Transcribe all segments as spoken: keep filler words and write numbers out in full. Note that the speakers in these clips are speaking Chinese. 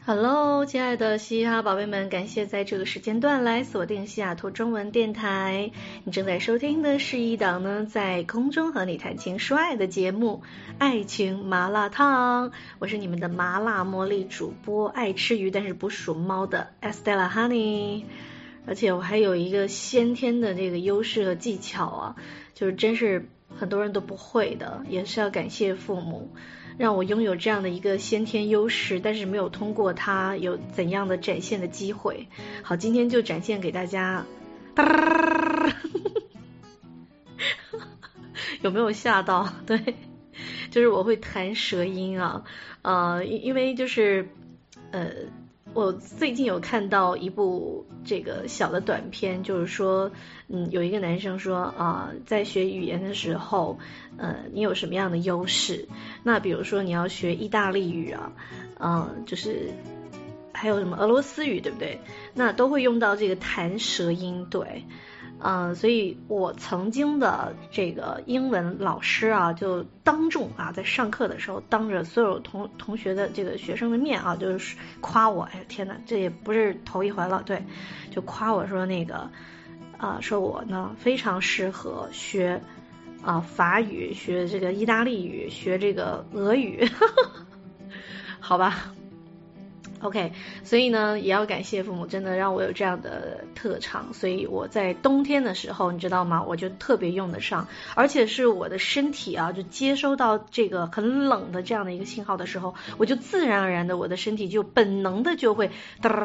Hello， 亲爱的嘻哈宝贝们，感谢在这个时间段来锁定西雅图中文电台。你正在收听的是一档呢，在空中和你谈情说爱的节目《爱情麻辣烫》。我是你们的麻辣茉莉主播，爱吃鱼但是不属猫的 Estella Honey。而且我还有一个先天的这个优势和技巧啊，就是真是很多人都不会的，也是要感谢父母。让我拥有这样的一个先天优势，但是没有通过它有怎样的展现的机会。好，今天就展现给大家。有没有吓到？对，就是我会弹舌音啊，呃，因为就是呃，我最近有看到一部这个小的短片，就是说，嗯，有一个男生说啊、呃，在学语言的时候，呃，你有什么样的优势？那比如说你要学意大利语啊，嗯、呃，就是还有什么俄罗斯语，对不对？那都会用到这个弹舌音，对。嗯、呃，所以我曾经的这个英文老师啊，就当众啊，在上课的时候，当着所有同同学的这个学生的面啊，就是夸我，哎天哪，这也不是头一回了，对，就夸我说那个啊、呃，说我呢非常适合学啊、呃、法语，学这个意大利语，学这个俄语，好吧。OK， 所以呢，也要感谢父母，真的让我有这样的特长，所以我在冬天的时候，你知道吗？我就特别用得上，而且是我的身体啊，就接收到这个很冷的这样的一个信号的时候，我就自然而然的，我的身体就本能的就会，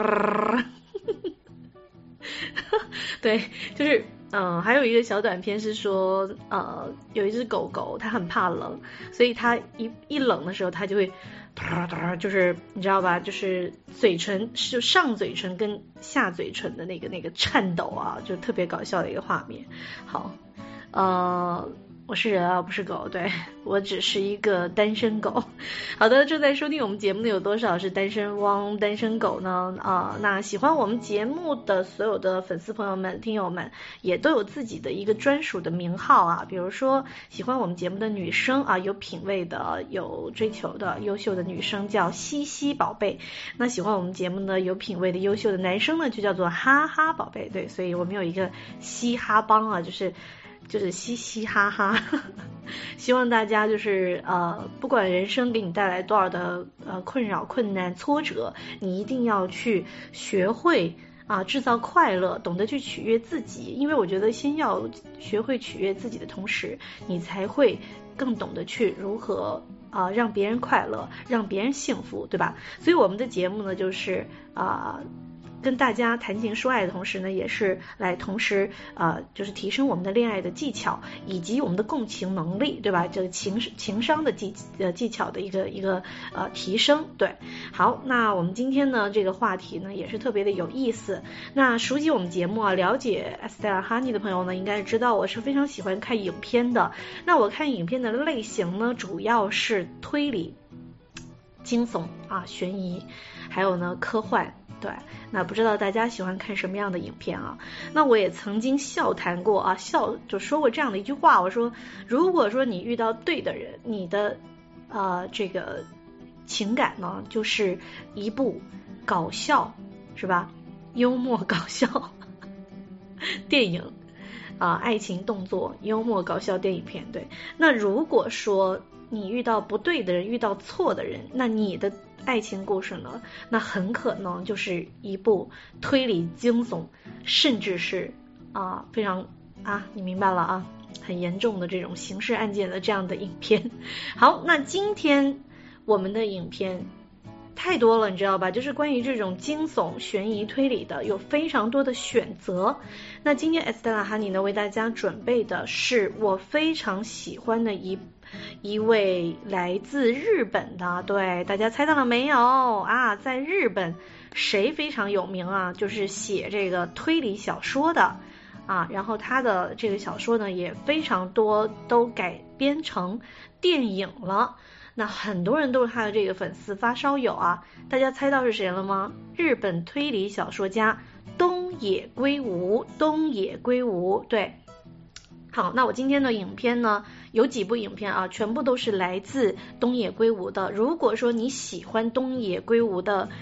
对，就是。嗯，还有一个小短片是说，呃，有一只狗狗，它很怕冷，所以它一一冷的时候，它就会，就是你知道吧，就是嘴唇是上嘴唇跟下嘴唇的那个那个颤抖啊，就特别搞笑的一个画面。好，呃。我是人啊，不是狗，对，我只是一个单身狗。好的，正在收听我们节目的有多少是单身汪、单身狗呢？啊、呃，那喜欢我们节目的所有的粉丝朋友们、听友们，也都有自己的一个专属的名号啊。比如说，喜欢我们节目的女生啊，有品味的、有追求的、优秀的女生叫西西宝贝。那喜欢我们节目呢，有品味的、优秀的男生呢，就叫做哈哈宝贝。对，所以我们有一个嘻哈帮啊，就是。就是嘻嘻哈哈，希望大家就是呃，不管人生给你带来多少的呃困扰、困难、挫折，你一定要去学会啊制造快乐，懂得去取悦自己。因为我觉得先要学会取悦自己的同时，你才会更懂得去如何啊让别人快乐，让别人幸福，对吧？所以我们的节目呢，就是啊。跟大家谈情说爱的同时呢，也是来同时呃，就是提升我们的恋爱的技巧，以及我们的共情能力，对吧？这个情情商的技呃技巧的一个一个呃提升。对，好，那我们今天呢这个话题呢也是特别的有意思。那熟悉我们节目啊，了解 Estella Honey 的朋友呢，应该是知道我是非常喜欢看影片的。那我看影片的类型呢，主要是推理、惊悚啊、悬疑，还有呢科幻。对，那不知道大家喜欢看什么样的影片啊？那我也曾经笑谈过啊，笑就说过这样的一句话，我说，如果说你遇到对的人，你的呃这个情感呢，就是一部搞笑是吧？幽默搞笑电影啊、呃，爱情动作幽默搞笑电影片。对，那如果说你遇到不对的人，遇到错的人，那你的爱情故事呢，那很可能就是一部推理惊悚，甚至是啊非常啊你明白了啊，很严重的这种刑事案件的这样的影片。好，那今天我们的影片太多了，你知道吧？就是关于这种惊悚、悬疑、推理的，有非常多的选择。那今天 Estella Honey 呢，为大家准备的是我非常喜欢的一一位来自日本的，对，大家猜到了没有啊？在日本谁非常有名啊？就是写这个推理小说的啊，然后他的这个小说呢也非常多都改编成电影了。那很多人都是他的这个粉丝发烧友啊，大家猜到是谁了吗？日本推理小说家东野圭吾，东野圭吾，对。好，那我今天的影片呢，有几部影片啊，全部都是来自东野圭吾的。如果说你喜欢东野圭吾的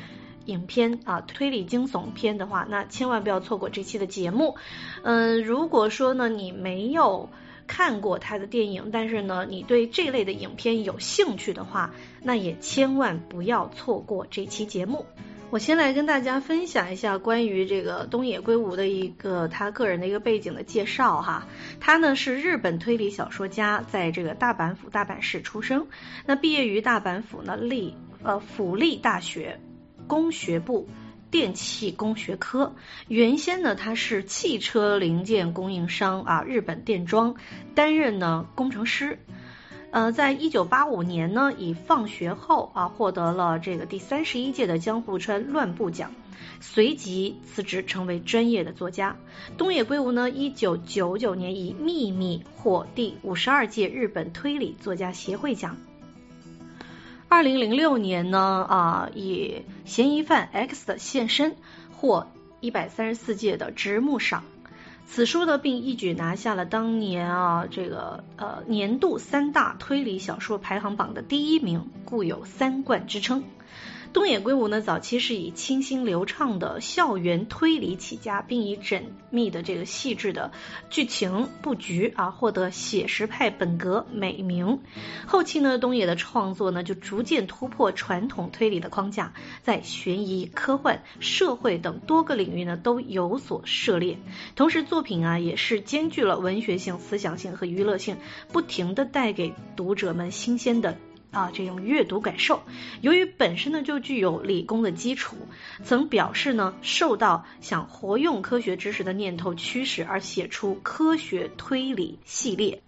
影片啊，推理惊悚片的话，那千万不要错过这期的节目。嗯，如果说呢你没有看过他的电影，但是呢你对这类的影片有兴趣的话，那也千万不要错过这期节目。我先来跟大家分享一下关于这个东野圭吾的一个他个人的一个背景的介绍哈。他呢是日本推理小说家，在这个大阪府大阪市出生。那毕业于大阪府呢立呃府立大学工学部电气工学科。原先呢他是汽车零件供应商啊日本电装担任呢工程师。呃，在一九八五年呢，以放学后啊获得了这个第三十一届的江户川乱步奖，随即辞职成为专业的作家。东野圭吾呢，一九九九年以《秘密》获第五十二届日本推理作家协会奖。二零零六年呢，啊以嫌疑犯 X 的现身获一百三十四届的直木赏。此书呢，并一举拿下了当年啊这个呃年度三大推理小说排行榜的第一名，故有三冠之称。东野圭吾呢，早期是以清新流畅的校园推理起家，并以缜密的这个细致的剧情布局啊，获得写实派本格美名。后期呢，东野的创作呢，就逐渐突破传统推理的框架，在悬疑、科幻、社会等多个领域呢都有所涉猎。同时，作品啊也是兼具了文学性、思想性和娱乐性，不停地带给读者们新鲜的啊，这种阅读感受。由于本身呢就具有理工的基础，曾表示呢受到想活用科学知识的念头驱使而写出科学推理系列。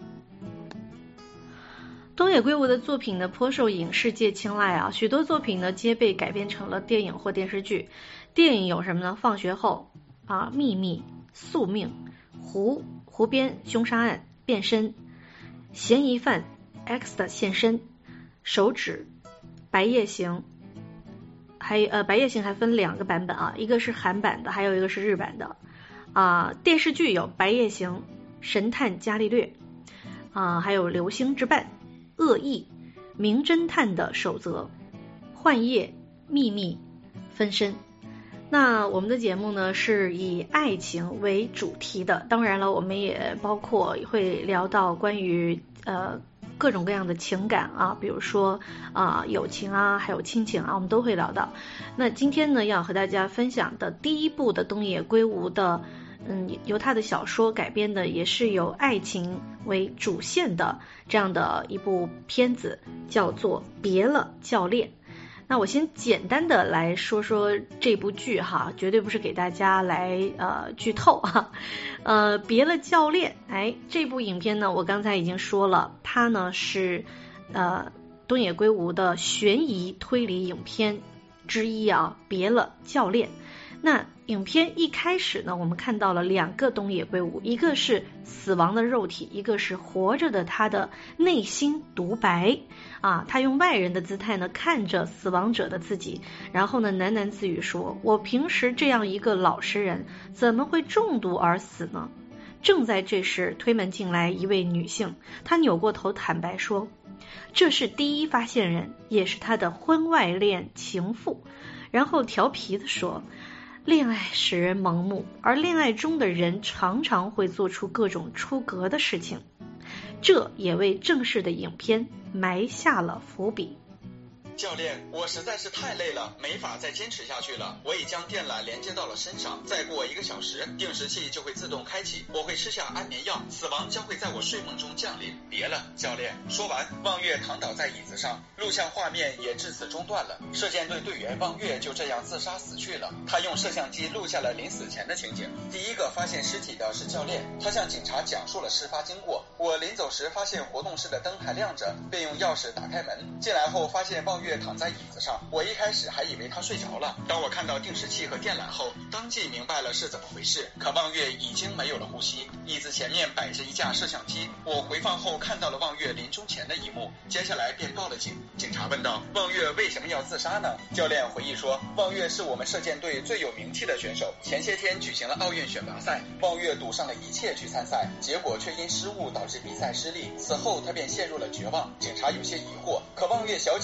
东野圭吾的作品呢颇受影视界青睐啊，许多作品呢皆被改编成了电影或电视剧。电影有什么呢？放学后啊、秘密、宿命、湖湖边凶杀案、变身、嫌疑犯 X 的现身、手指、白夜行，还呃白夜行还分两个版本啊，一个是韩版的，还有一个是日版的啊。电视剧有白夜行、神探伽利略啊，还有流星之绊、恶意、名侦探的守则、幻夜、秘密、分身。那我们的节目呢是以爱情为主题的，当然了，我们也包括会聊到关于呃各种各样的情感啊，比如说啊、呃、友情啊，还有亲情啊，我们都会聊到。那今天呢，要和大家分享的第一部的东野圭吾的，嗯，由他的小说改编的，也是有爱情为主线的这样的一部片子，叫做《别了，教练》。那我先简单的来说说这部剧哈，绝对不是给大家来呃剧透哈。呃，别了教练，哎，这部影片呢，我刚才已经说了，它呢是呃东野圭吾的悬疑推理影片之一啊，别了教练。那影片一开始呢，我们看到了两个东野圭吾，一个是死亡的肉体，一个是活着的他的内心独白啊。他用外人的姿态呢看着死亡者的自己，然后呢喃喃自语说：“我平时这样一个老实人，怎么会中毒而死呢？”正在这时，推门进来一位女性，她扭过头坦白说，这是第一发现人，也是他的婚外恋情妇。然后调皮地说，恋爱使人盲目，而恋爱中的人常常会做出各种出格的事情，这也为正式的影片埋下了伏笔。 教练，我实在是太累了，没法再坚持下去了。我已将电缆连接到了身上，再过一个小时，定时器就会自动开启，我会吃下安眠药，死亡将会在我睡梦中降临。别了，教练。说完，望月躺倒在椅子上，录像画面也至此中断了。射箭队队员望月就这样自杀死去了。他用摄像机录下了临死前的情景。第一个发现尸体的是教练，他向警察讲述了事发经过。我临走时发现活动室的灯还亮着，便用钥匙打开门，进来后发现望月躺在椅子上，我一开始还以为他睡着了。当我看到定时器和电缆后，当即明白了是怎么回事。可望月已经没有了呼吸，椅子前面摆着一架摄像机。我回放后看到了望月临终前的一幕，接下来便报了警。警察问道，望月为什么要自杀呢？教练回忆说，望月是我们射箭队最有名气的选手，前些天举行了奥运选拔赛，望月赌上了一切去参赛，结果却因失误导致比赛失利，此后他便陷入了绝望。警察有些疑惑，可望月小姐才三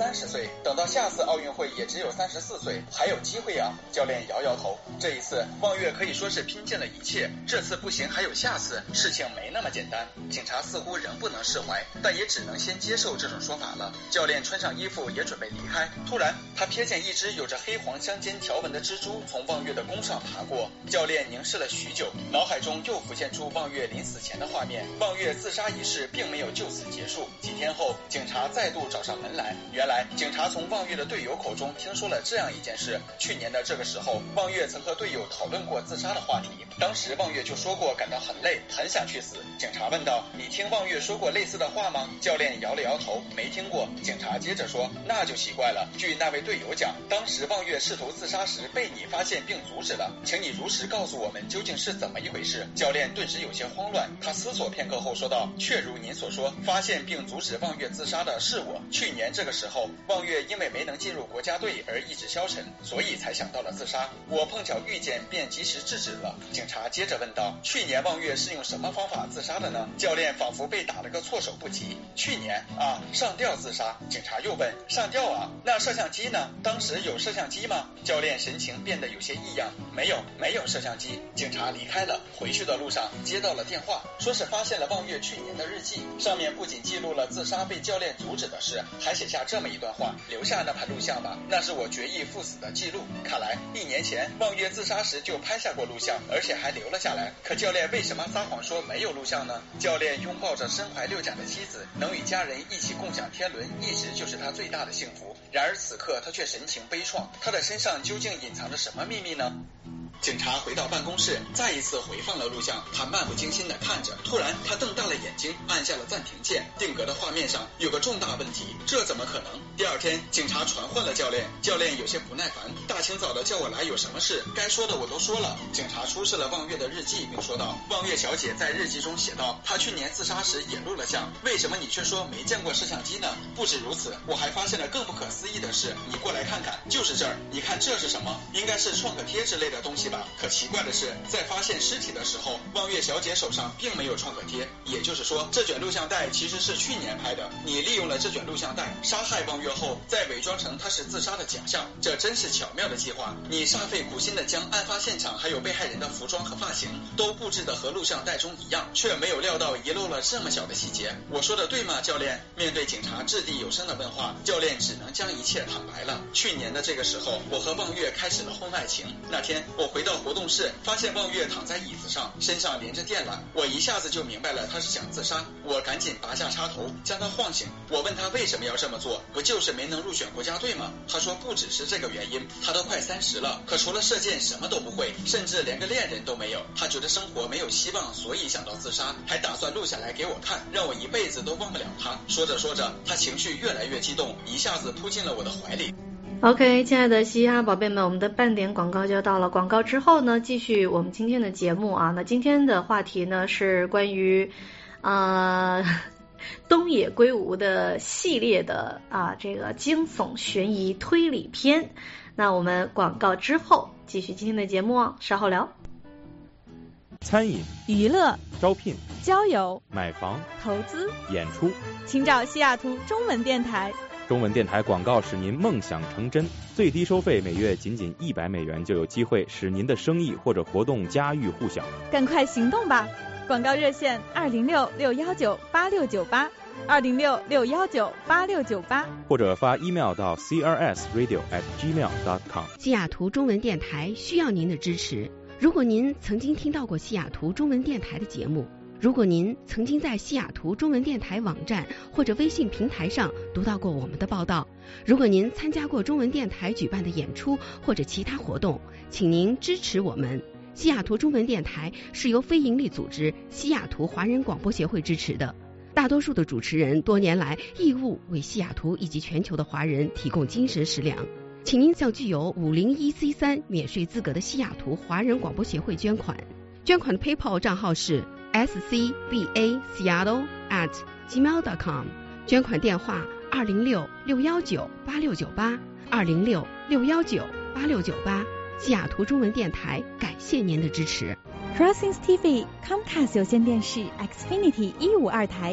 三十岁，等到下次奥运会也只有三十四岁，还有机会啊。教练摇摇头，这一次望月可以说是拼尽了一切，这次不行还有下次，事情没那么简单。警察似乎仍不能释怀，但也只能先接受这种说法了。教练穿上衣服也准备离开，突然他瞥见一只有着黑黄相间条纹的蜘蛛从望月的弓上爬过。教练凝视了许久，脑海中又浮现出望月临死前的画面。望月自杀一事并没有就此结束，几天后警察再度找上门来。原来警察从望月的队友口中听说了这样一件事，去年的这个时候，望月曾和队友讨论过自杀的话题，当时望月就说过感到很累，很想去死。警察问道，你听望月说过类似的话吗？教练摇了摇头，没听过。警察接着说，那就奇怪了，据那位队友讲，当时望月试图自杀时被你发现并阻止了，请你如实告诉我们究竟是怎么一回事。教练顿时有些慌乱，他思索片刻后说道，确如您所说，发现并阻止望月自杀的是我。去年这个时候，望月因为没能进入国家队而意志消沉，所以才想到了自杀，我碰巧遇见便及时制止了。警察接着问道，去年望月是用什么方法自杀的呢？教练仿佛被打了个措手不及，去年啊，上吊自杀。警察又问，上吊啊，那摄像机呢？当时有摄像机吗？教练神情变得有些异样，没有没有摄像机。警察离开了，回去的路上接到了电话，说是发现了望月去年的日记，上面不仅记录了自杀被教练阻止的事，还写下这么一段话，留下那盘录像吧，那是我决意赴死的记录。看来一年前望月自杀时就拍下过录像，而且还留了下来。可教练为什么撒谎说没有录像呢？教练拥抱着身怀六甲的妻子，能与家人一起共享天伦，一直就是他最大的幸福。然而此刻他却神情悲怆，他的身上究竟隐藏着什么秘密呢？警察回到办公室，再一次回放了录像，他漫不经心地看着，突然他瞪大了眼睛，按下了暂停键。定格的画面上有个重大问题，这怎么可能？第二天警察传唤了教练，教练有些不耐烦，大清早的叫我来有什么事？该说的我都说了。警察出示了望月的日记，并说道，望月小姐在日记中写道，她去年自杀时也录了像，为什么你却说没见过摄像机呢？不止如此，我还发现了更不可思议的事，你过来看看，就是这儿，你看这是什么？应该是创可贴之类的东西吧。可奇怪的是，在发现尸体的时候，望月小姐手上并没有创可贴，也就是说这卷录像带其实是去年拍的，你利用了这卷录像带杀害望月后，再伪装成她是自杀的假象，这真是巧妙的计划。你煞费苦心的将案发现场还有被害人的服装和发型都布置的和录像带中一样，却没有料到遗漏了这么小的细节。我说的对吗，教练？面对警察掷地有声的问话，教练只能将一切坦白了。去年的这个时候，我和望月开始了婚外情。那天我回到活动室，发现望月躺在椅子上，身上连着电缆，我一下子就明白了他是想自杀。我赶紧拔下插头将他晃醒，我问他为什么要这么做，不就是没能入选国家队吗？他说不只是这个原因，他都快三十了，可除了射箭什么都不会，甚至连个恋人都没有。他觉得生活没有希望，所以想到自杀，还打算录下来给我看，让我一辈子都忘不了他。说着说着，他情绪越来越激动，一下子扑进了我的怀里。 OK， 亲爱的嘻哈宝贝们，我们的半点广告就到了。广告之后呢，继续我们今天的节目啊。那今天的话题呢是关于呃东野圭吾的系列的啊这个惊悚悬疑推理片。那我们广告之后继续今天的节目哦，稍后聊。 餐饮、 娱乐、 招聘、 交友、 买房、 投资、 演出， 请找西雅图中文电台。 中文电台广告使您梦想成真，最低收费每月仅仅一百美元，就有机会使您的生意或者活动家喻户晓。 赶快行动吧！广告热线二零六六幺九八六九八，二零六六幺九八六九八， 或者发 email 到 c r s radio at gmail dot com。 西雅图中文电台需要您的支持。如果您曾经听到过西雅图中文电台的节目，如果您曾经在西雅图中文电台网站或者微信平台上读到过我们的报道，如果您参加过中文电台举办的演出或者其他活动，请您支持我们。西雅图中文电台是由非营利组织西雅图华人广播协会支持的，大多数的主持人多年来义务为西雅图以及全球的华人提供精神食粮，请您向具有五零一 C 三 免税资格的西雅图华人广播协会捐款。捐款的 PayPal 账号是 s c b a seattle at gmail dot com， 捐款电话二零六六幺九八六九八，二零六六幺九八六九八。西雅图中文电台感谢您的支持。 Crossings T V Comcast 有线电视 Xfinity 一五二台，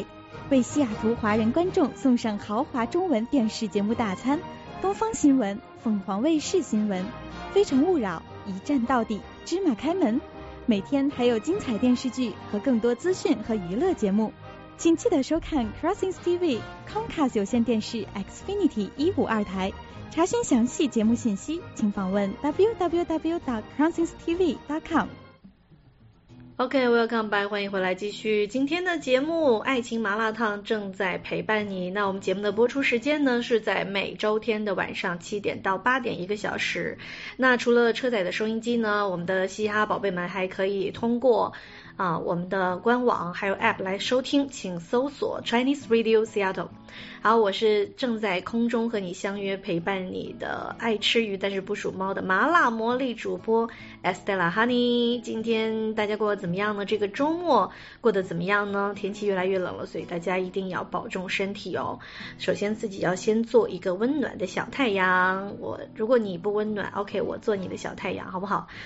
为西雅图华人观众送上豪华中文电视节目大餐，东方新闻、凤凰卫视新闻、非诚勿扰、一站到底、芝麻开门，每天还有精彩电视剧和更多资讯和娱乐节目，请记得收看 Crossings T V Comcast 有线电视 Xfinity 一五二台。查询详细节目信息，请访问 w w w dot crossings t v dot com。 OK，Welcome back， 欢迎回来，继续今天的节目，爱情麻辣烫正在陪伴你。那我们节目的播出时间呢，是在每周天的晚上七点到八点，一个小时。那除了车载的收音机呢，我们的嘻哈宝贝们还可以通过啊我们的官网还有 App 来收听，请搜索 Chinese Radio Seattle。好，我是正在空中和你相约陪伴你的爱吃鱼但是不属猫的麻辣魔力主播 Estella Honey。 今天大家过得怎么样呢？这个周末过得怎么样呢？天气越来越冷了，所以大家一定要保重身体哦。首先自己要先做一个温暖的小太阳，我如果你不温暖 OK 我做你的小太阳好不好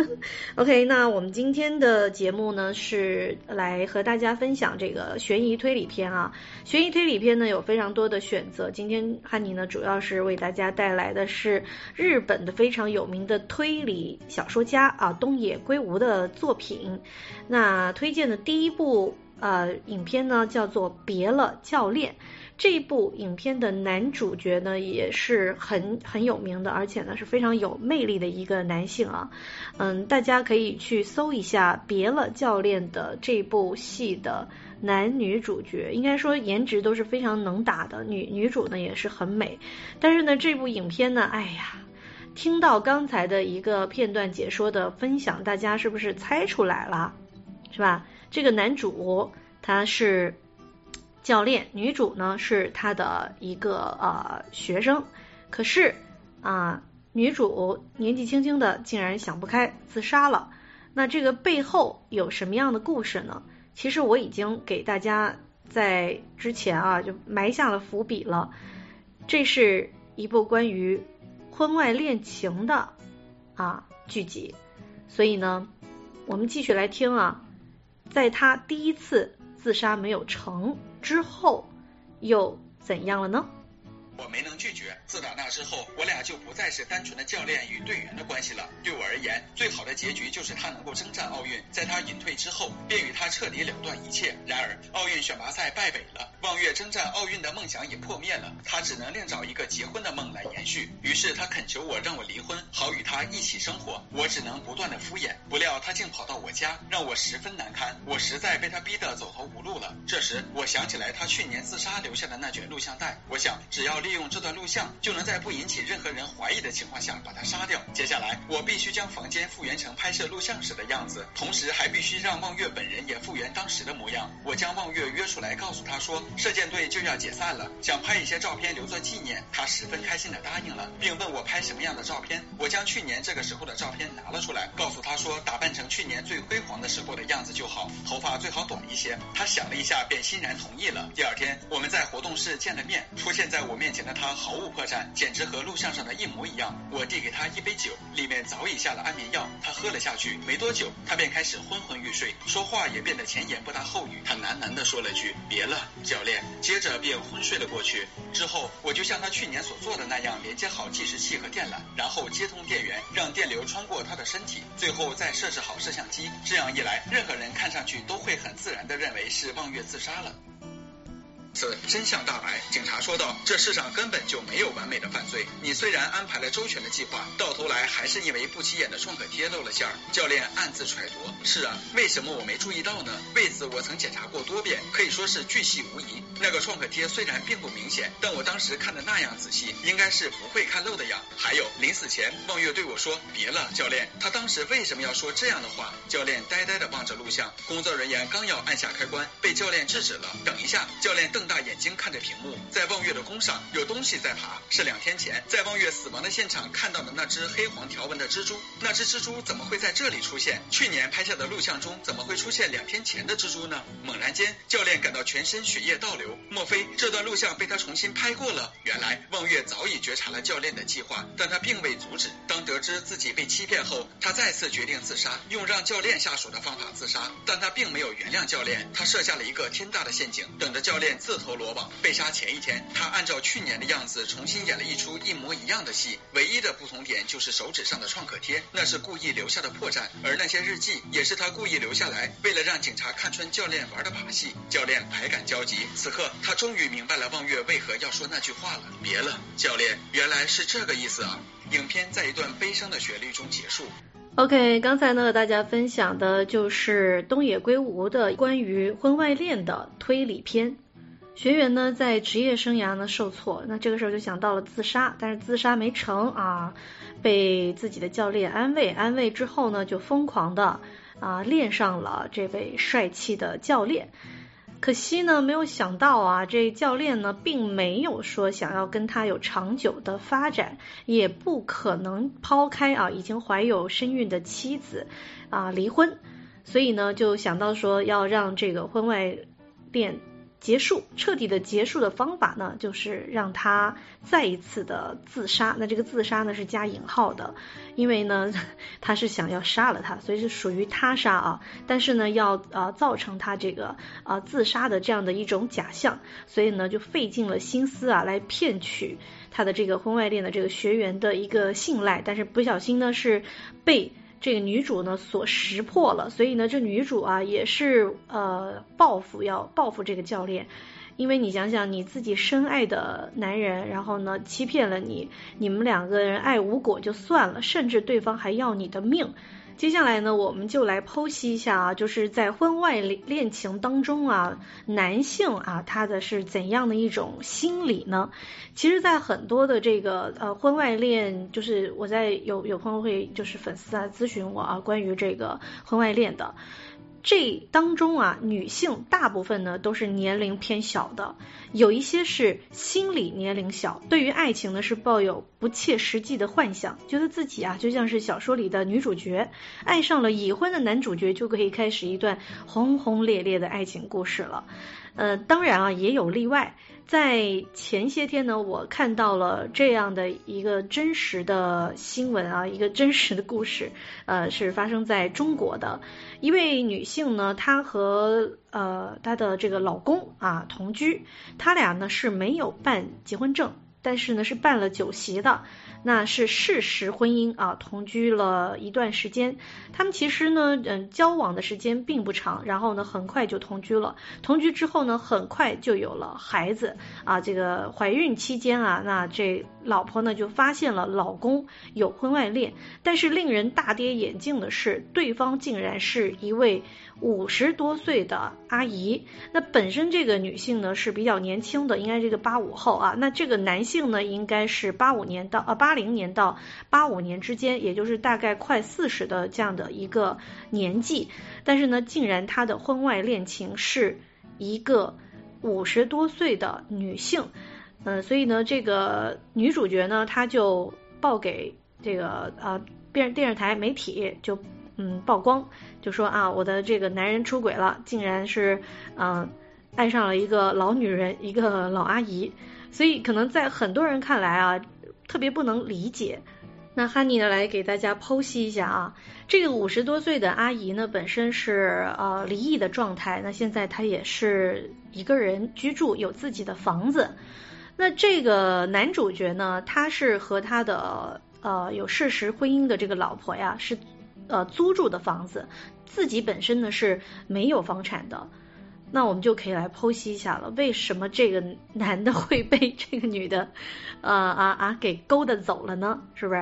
OK， 那我们今天的节目呢是来和大家分享这个悬疑推理片啊。悬疑推理片呢有非常多的选择，今天汉尼呢主要是为大家带来的是日本的非常有名的推理小说家啊东野圭吾的作品。那推荐的第一部呃影片呢叫做《别了教练》，这一部影片的男主角呢也是很很有名的，而且呢是非常有魅力的一个男性啊。嗯，大家可以去搜一下《别了教练》的这部戏的男女主角，应该说颜值都是非常能打的，女女主呢也是很美。但是呢这部影片呢，哎呀，听到刚才的一个片段解说的分享，大家是不是猜出来了？是吧？这个男主他是教练，女主呢是他的一个呃学生，可是啊、呃、女主年纪轻轻的竟然想不开自杀了。那这个背后有什么样的故事呢？其实我已经给大家在之前啊就埋下了伏笔了，这是一部关于婚外恋情的啊剧集，所以呢我们继续来听啊，在他第一次自杀没有成之后又怎样了呢？ 我没能拒绝。自打那之后，我俩就不再是单纯的教练与队员的关系了。对我而言，最好的结局就是他能够征战奥运，在他隐退之后，便与他彻底了断一切。然而，奥运选拔赛败北了，望月征战奥运的梦想也破灭了，他只能另找一个结婚的梦来延续。于是他恳求我让我离婚，好与他一起生活。我只能不断的敷衍，不料他竟跑到我家，让我十分难堪。我实在被他逼得走投无路了。这时，我想起来他去年自杀留下的那卷录像带，我想只要利用这段录像，就能在不引起任何人怀疑的情况下把他杀掉。接下来我必须将房间复原成拍摄录像时的样子，同时还必须让望月本人也复原当时的模样。我将望月约出来，告诉他说射箭队就要解散了，想拍一些照片留作纪念。他十分开心的答应了，并问我拍什么样的照片。我将去年这个时候的照片拿了出来，告诉他说打扮成去年最辉煌的时候的样子就好，头发最好短一些。他想了一下便欣然同意了。第二天我们在活动室见了面，出现在我面前的他毫无破绽，简直和录像上的一模一样。我递给他一杯酒，里面早已下了安眠药，他喝了下去。没多久他便开始昏昏欲睡，说话也变得前言不搭后语。他喃喃地说了句别了教练，接着便昏睡了过去。之后我就像他去年所做的那样连接好计时器和电缆，然后接通电源，让电流穿过他的身体，最后再设置好摄像机。这样一来，任何人看上去都会很自然地认为是望月自杀了。此真相大白，警察说道，这世上根本就没有完美的犯罪，你虽然安排了周全的计划，到头来还是因为不起眼的创可贴露了馅儿。教练暗自揣度，是啊，为什么我没注意到呢？为此我曾检查过多遍，可以说是巨细无遗。那个创可贴虽然并不明显，但我当时看的那样仔细，应该是不会看漏的呀。还有临死前望月对我说别了教练，他当时为什么要说这样的话？教练呆呆地望着录像，工作人员刚要按下开关，被教练制止了。等一下，教练瞪大眼睛看着屏幕，在望月的弓上有东西在爬，是两天前在望月死亡的现场看到的那只黑黄条纹的蜘蛛。那只蜘蛛怎么会在这里出现？去年拍下的录像中怎么会出现两天前的蜘蛛呢？猛然间，教练感到全身血液倒流，莫非这段录像被他重新拍过了？原来望月早已觉察了教练的计划，但他并未阻止。当得知自己被欺骗后，他再次决定自杀，用让教练下手的方法自杀。但他并没有原谅教练，他设下了一个天大的陷阱，等着教练自投罗网。被杀前一天，他按照去年的样子重新演了一出一模一样的戏，唯一的不同点就是手指上的创可贴，那是故意留下的破绽，而那些日记也是他故意留下来，为了让警察看穿教练玩的把戏。教练百感交集，此刻他终于明白了望月为何要说那句话了。别了，教练，原来是这个意思啊。影片在一段悲伤的旋律中结束。 OK， 刚才呢和大家分享的就是东野圭吾的关于婚外恋的推理片。学员呢在职业生涯呢受挫，那这个时候就想到了自杀，但是自杀没成啊，被自己的教练安慰，安慰之后呢就疯狂的啊恋上了这位帅气的教练。可惜呢没有想到啊，这教练呢并没有说想要跟他有长久的发展，也不可能抛开啊已经怀有身孕的妻子啊离婚，所以呢就想到说要让这个婚外恋结束，彻底的结束的方法呢就是让他再一次的自杀。那这个自杀呢是加引号的，因为呢他是想要杀了他，所以是属于他杀啊，但是呢要呃造成他这个呃自杀的这样的一种假象，所以呢就费尽了心思啊来骗取他的这个婚外恋的这个学员的一个信赖，但是不小心呢是被这个女主呢所识破了，所以呢这女主啊也是呃报复，要报复这个教练。因为你想想你自己深爱的男人，然后呢欺骗了你，你们两个人爱无果就算了，甚至对方还要你的命。接下来呢我们就来剖析一下啊，就是在婚外恋情当中啊，男性啊他的是怎样的一种心理呢？其实在很多的这个呃婚外恋，就是我在有有朋友会就是粉丝啊咨询我啊关于这个婚外恋的，这当中啊女性大部分呢都是年龄偏小的，有一些是心理年龄小，对于爱情呢是抱有不切实际的幻想，觉得自己啊就像是小说里的女主角，爱上了已婚的男主角就可以开始一段轰轰烈烈的爱情故事了。呃，当然啊也有例外，在前些天呢我看到了这样的一个真实的新闻啊，一个真实的故事，呃是发生在中国的一位女性呢，她和呃她的这个老公啊同居，他俩呢是没有办结婚证，但是呢是办了酒席的，那是事实婚姻啊，同居了一段时间。他们其实呢嗯交往的时间并不长，然后呢很快就同居了，同居之后呢很快就有了孩子啊。这个怀孕期间啊，那这老婆呢就发现了老公有婚外恋，但是令人大跌眼镜的是，对方竟然是一位五十多岁的阿姨。那本身这个女性呢是比较年轻的，应该这个八五后啊，那这个男性呢应该是八五年到呃八零年到八五年之间，也就是大概快四十的这样的一个年纪，但是呢竟然他的婚外恋情是一个五十多岁的女性。呃所以呢这个女主角呢她就报给这个呃电电视台媒体就嗯曝光，就说啊我的这个男人出轨了，竟然是嗯、呃、爱上了一个老女人，一个老阿姨。所以可能在很多人看来啊特别不能理解。那哈尼呢来给大家剖析一下啊，这个五十多岁的阿姨呢本身是呃离异的状态，那现在她也是一个人居住，有自己的房子。那这个男主角呢，他是和他的呃有事实婚姻的这个老婆呀是呃租住的房子，自己本身呢是没有房产的。那我们就可以来剖析一下了，为什么这个男的会被这个女的呃啊啊给勾搭走了呢？是不是？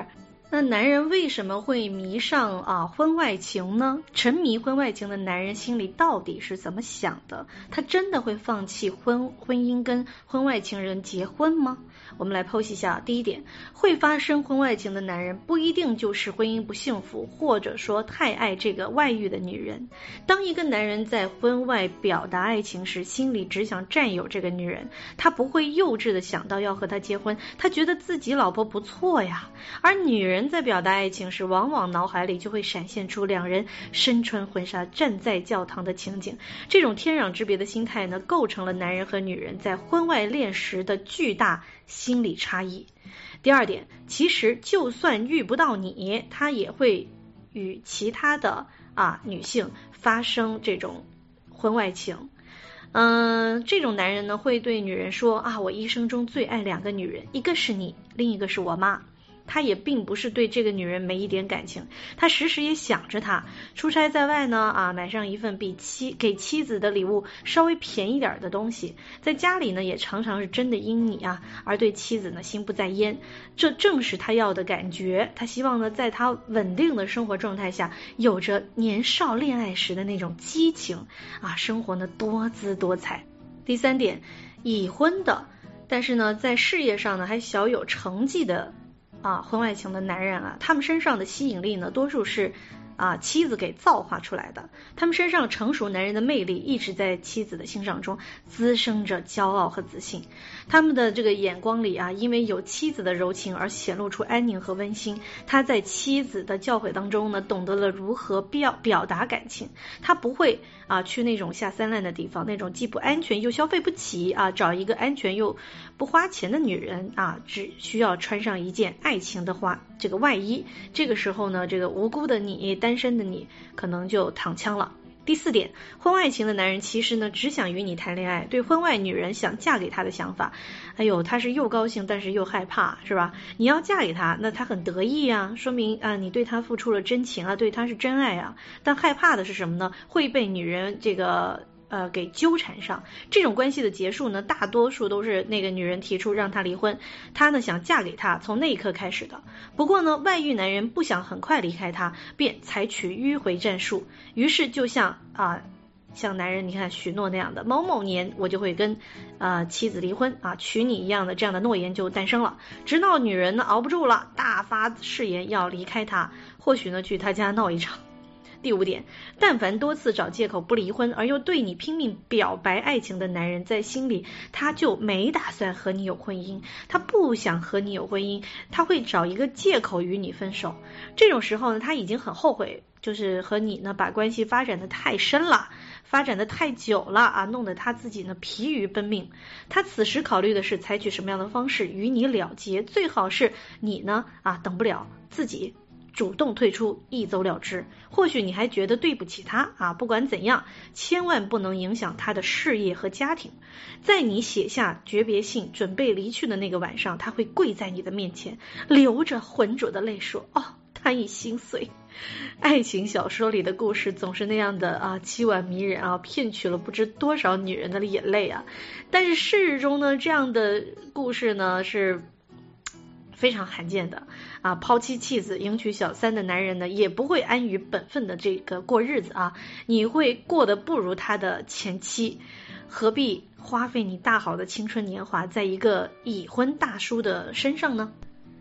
那男人为什么会迷上啊婚外情呢？沉迷婚外情的男人心里到底是怎么想的？他真的会放弃婚婚姻跟婚外情人结婚吗？我们来剖析一下。第一点，会发生婚外情的男人不一定就是婚姻不幸福，或者说太爱这个外遇的女人。当一个男人在婚外表达爱情时，心里只想占有这个女人，他不会幼稚的想到要和她结婚，他觉得自己老婆不错呀。而女人在表达爱情时，往往脑海里就会闪现出两人身穿婚纱站在教堂的情景。这种天壤之别的心态呢，构成了男人和女人在婚外恋时的巨大心理差异。第二点，其实就算遇不到你，他也会与其他的啊女性发生这种婚外情。嗯，这种男人呢会对女人说啊，我一生中最爱两个女人，一个是你，另一个是我妈。他也并不是对这个女人没一点感情，他时时也想着她。出差在外呢，啊，买上一份比妻给妻子的礼物稍微便宜点的东西，在家里呢也常常是真的因你啊而对妻子呢心不在焉，这正是他要的感觉。他希望呢在他稳定的生活状态下，有着年少恋爱时的那种激情啊，生活呢多姿多彩。第三点，已婚的但是呢在事业上呢还小有成绩的啊，婚外情的男人啊，他们身上的吸引力呢，多数是啊妻子给造化出来的。他们身上成熟男人的魅力一直在妻子的欣赏中滋生着骄傲和自信。他们的这个眼光里啊，因为有妻子的柔情而显露出安宁和温馨。他在妻子的教诲当中呢，懂得了如何表表达感情。他不会啊去那种下三滥的地方，那种既不安全又消费不起啊，找一个安全又不花钱的女人啊，只需要穿上一件爱情的花这个外衣。这个时候呢，这个无辜的你，单身的你，可能就躺枪了。第四点，婚外情的男人其实呢只想与你谈恋爱，对婚外女人想嫁给他的想法，哎呦，他是又高兴但是又害怕，是吧？你要嫁给他，那他很得意啊，说明啊你对他付出了真情啊，对他是真爱啊。但害怕的是什么呢？会被女人这个呃给纠缠上。这种关系的结束呢，大多数都是那个女人提出让他离婚，他呢想嫁给他，从那一刻开始的。不过呢，外遇男人不想很快离开他，便采取迂回战术，于是就像啊像男人你看许诺那样的，某某年我就会跟啊、呃、妻子离婚啊，娶你一样的这样的诺言就诞生了。直到女人呢熬不住了，大发誓言要离开他，或许呢去他家闹一场。第五点，但凡多次找借口不离婚而又对你拼命表白爱情的男人，在心里他就没打算和你有婚姻，他不想和你有婚姻，他会找一个借口与你分手。这种时候呢，他已经很后悔，就是和你呢把关系发展的太深了，发展的太久了啊，弄得他自己呢疲于奔命。他此时考虑的是采取什么样的方式与你了结，最好是你呢啊等不了，自己主动退出，一走了之。或许你还觉得对不起他啊，不管怎样，千万不能影响他的事业和家庭。在你写下诀别信准备离去的那个晚上，他会跪在你的面前，流着浑浊的泪说，哦，他已心碎。爱情小说里的故事总是那样的啊凄婉迷人啊，骗取了不知多少女人的眼泪啊。但是事实中呢，这样的故事呢是非常罕见的啊！抛妻弃子迎娶小三的男人呢，也不会安于本分的这个过日子啊！你会过得不如他的前妻，何必花费你大好的青春年华在一个已婚大叔的身上呢？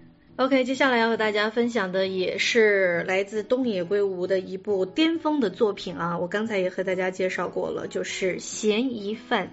OK， 接下来要和大家分享的也是来自东野圭吾的一部巅峰的作品啊！我刚才也和大家介绍过了，就是嫌疑犯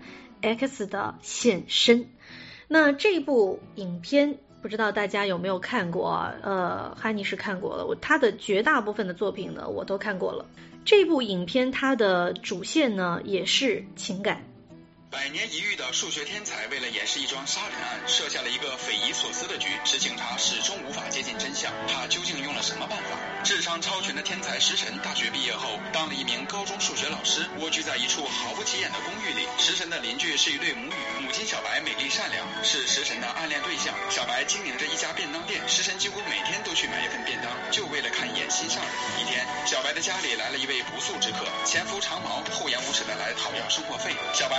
X 的现身。那这部影片不知道大家有没有看过啊？呃，哈尼是看过了，我他的绝大部分的作品呢，我都看过了。这部影片它的主线呢，也是情感。 百年一遇的数学天才为了掩饰一桩杀人案，设下了一个匪夷所思的局，使警察始终无法接近真相。他究竟用了什么办法？智商超群的天才石晨，大学毕业后当了一名高中数学老师，蜗居在一处毫不起眼的公寓里。石晨的邻居是一对母女，母亲小白美丽善良，是石晨的暗恋对象。小白经营着一家便当店，石晨几乎每天都去买一份便当，就为了看一眼心上人。一天，小白的家里来了一位不速之客，前夫长毛厚颜无耻的来讨要生活费。小白不堪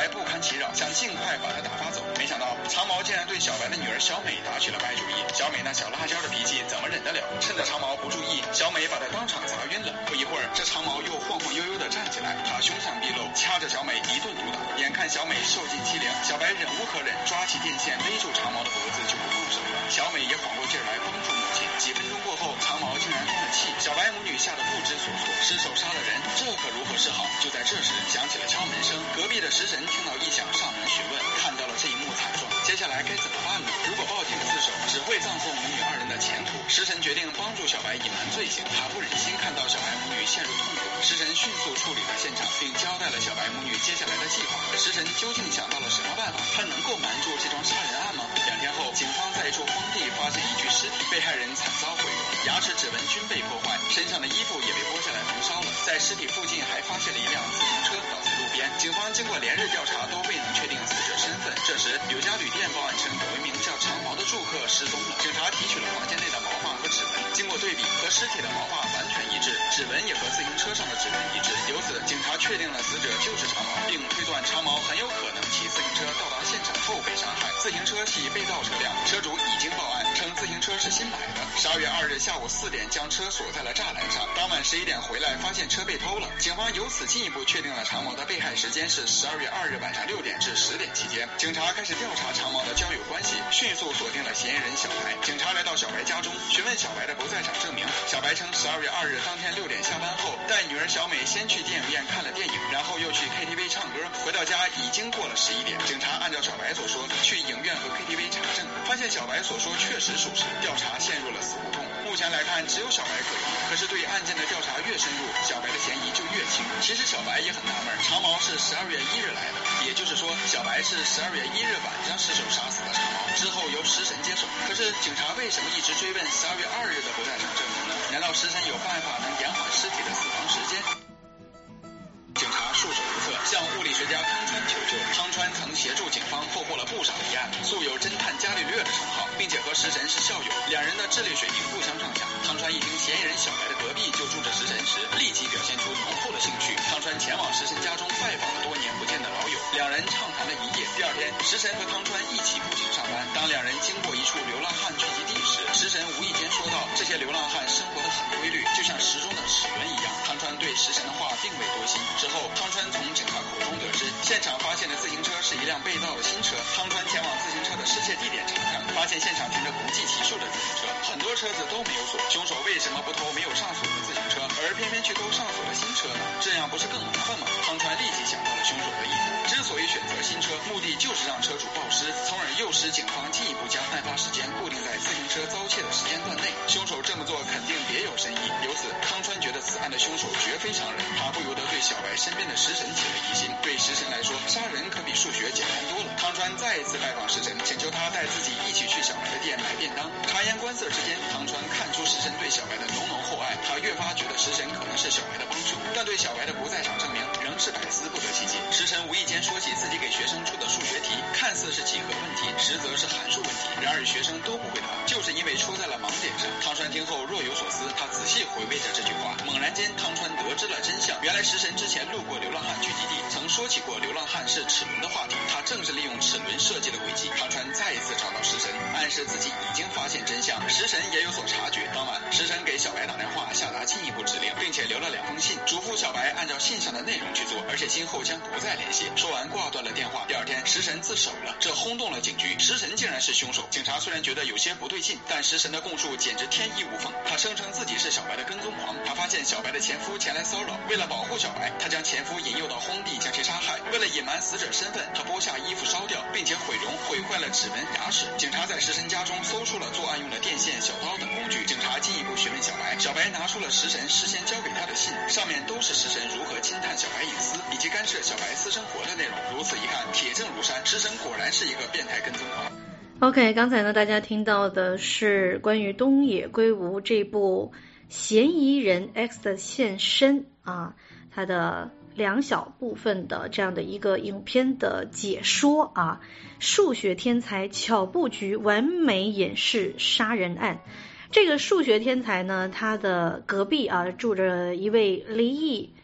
其扰，想尽快把他打发走。没想到长毛竟然对小白的女儿小美打起了坏主意。小美那小辣椒的脾气怎么忍得了？趁着长毛不注意，小美把他当场砸晕了。不一会儿，这长毛又晃晃悠悠的站起来，他凶相毕露，掐着小美一顿毒打。眼看小美受尽欺凌，小白忍无可忍，抓起电线勒住长毛的脖子就不放手了。小美也缓过劲来帮助母亲。几分钟过后，长毛竟然断了气，小白母女吓得不知所措，失手杀了人，这可如何是好？就在这时响起了敲门声，隔壁的食神听到异响上门询问，看到了这一幕惨状，接下来该怎么办呢？如果报警自首，只会葬送母女二人的前途。食神决定帮助小白隐瞒罪行，他不忍心看到小白母女陷入痛苦。食神迅速处理了现场，并交代了小白母女接下来的计划。食神究竟想到了什么办法？他能够瞒住这桩杀人案吗？两天后，警方在一处荒地发现一具尸体，被害人惨遭毁容，牙齿指纹均被破坏，身上的衣服也被剥下来焚烧了。在尸体附近还发现了一辆自行车倒在路边。警方经过连日调查，都未能确定死者身份。这时，有家旅店报案称有一名叫长毛的住客失踪了。警察提取了房间内的毛发和指纹，经过对比，和尸体的毛发完全一致，指纹也和自行车上的指纹一致。由此，警察确定了死者就是长毛，并推断长毛很有可能骑自行车到达现场后被杀害。自行车系被盗车辆，车主已经报案，称自行车是新买的。十二月二日下午四点将车锁在了栅栏上，当晚十一点回来发现车被偷了。警方由此进一步确定了长毛的被害时间是十二月二日晚上六点至十点期间。警察开始调查长毛的交友关系，迅速锁定了嫌疑人小白。警察来到小白家中，询问小白的不在场证明。小白称十二月二日当天六点下班后，带女儿小美先去电影院看了电影，然后又去 K T V 唱歌，回到家已经过了十一点。警察按照小白所说去影院和 K T V 查证，发现小白所说确实属实，调查陷入了死胡同。目前来看，只有小白可疑，可是对案件的调查越深入，小白的嫌疑就越轻。其实小白也很纳闷，长毛是十二月一日来的，也就是说，小白是十二月一日晚上失手杀死的长毛，之后由食神接手。可是警察为什么一直追问十二月二日的不在场证明呢？难道食神有办法能延缓尸体的死亡时间？警察束手无策，向物理学家汤川求救。汤川曾协助警方破获了不少疑案，素有侦探伽利略的称号，并且和食神是校友，两人的智力水平不相上下。汤川一听嫌疑人小白的隔壁就住着食神时，立即表现出浓厚的兴趣。汤川前往食神家中拜访了多年不见的老友，两人畅谈了一夜。第二天，食神和汤川一起步行上班。当两人经过一处流浪汉聚集地时，食神无意间说道：“这些流浪汉生活得很规律，就像时钟的齿轮一样。”汤川对食神的话并未多心。之后，汤川从警察口中得知，现场发现的自行车是一辆被盗的新车。汤川前往自行车的失窃地点查看，发现现场停着不计其数的自行车，很多车子都没有锁。凶手为什么不偷没有上锁的自行车，而偏偏去偷上锁的新车呢？这样不是更麻烦吗？汤川立即想到了凶手的意图。之所以选择新车，目的就是让车主报失，从而诱使警方进一步将案发时间固定在自行车遭窃的时间段内。凶手这么做肯定别有深意，由此汤川觉得此案的凶手绝非常人，他不由得对小白身边的食神起了疑心。对食神来说，杀人可比数学简单多了。汤川再一次拜访食神，请求他带自己一起去小白的店买便当。察言观色之间，汤川看出食神对小白的浓浓厚爱，他越发觉得食神可能是小白的帮手，但对小白的不在场证明仍是百思不得其解。食神无意间说起自己给学生出的数学题，看似是几何问题，实则是函数问题，然而学生都不会答，就是因为出在了盲点上。汤川听后若有所思，他仔细回味着这句话，猛然间汤川得知了真相。原来食神之前路过流浪汉聚集地，曾说起过流浪汉是齿轮的话题，他正是利用齿轮设计的轨迹。汤川再一次找到食神，暗示自己已经发现真相，食神也有所察觉。当晚，食神给小白打电话，下达进一步指令，并且留了两封信，嘱咐小白按照信上的内容去做，而且今后将不再联系。说完挂断了电话。第二天，食神自首了，这轰动了警局，食神竟然是凶手。警察虽然觉得有些不对劲，但食神的供述简直天衣无缝。他声称自己是小白的跟踪狂，他发现小白的前夫前来骚扰，为了保护小白，他将前夫引诱到荒地将其杀害。为了隐瞒死者身份，他剥下衣服烧掉，并且毁容，毁坏了指纹、牙齿。警察在食神家中搜出了作案用的电线、小刀等工具。警察进一步询问小白，小白拿出了食神事先交给他的信，上面都是食神如何侵探小白隐私以及干涉小白私生活的内容。如此一看，铁证如山，食神果然是一个变态跟踪狂。 OK， 刚才呢，大家听到的是关于东野圭吾这部嫌疑人 X 的现身啊，它的两小部分的这样的一个影片的解说啊，数学天才巧布局，完美掩饰杀人案。这个数学天才呢，他的隔壁啊住着一位离异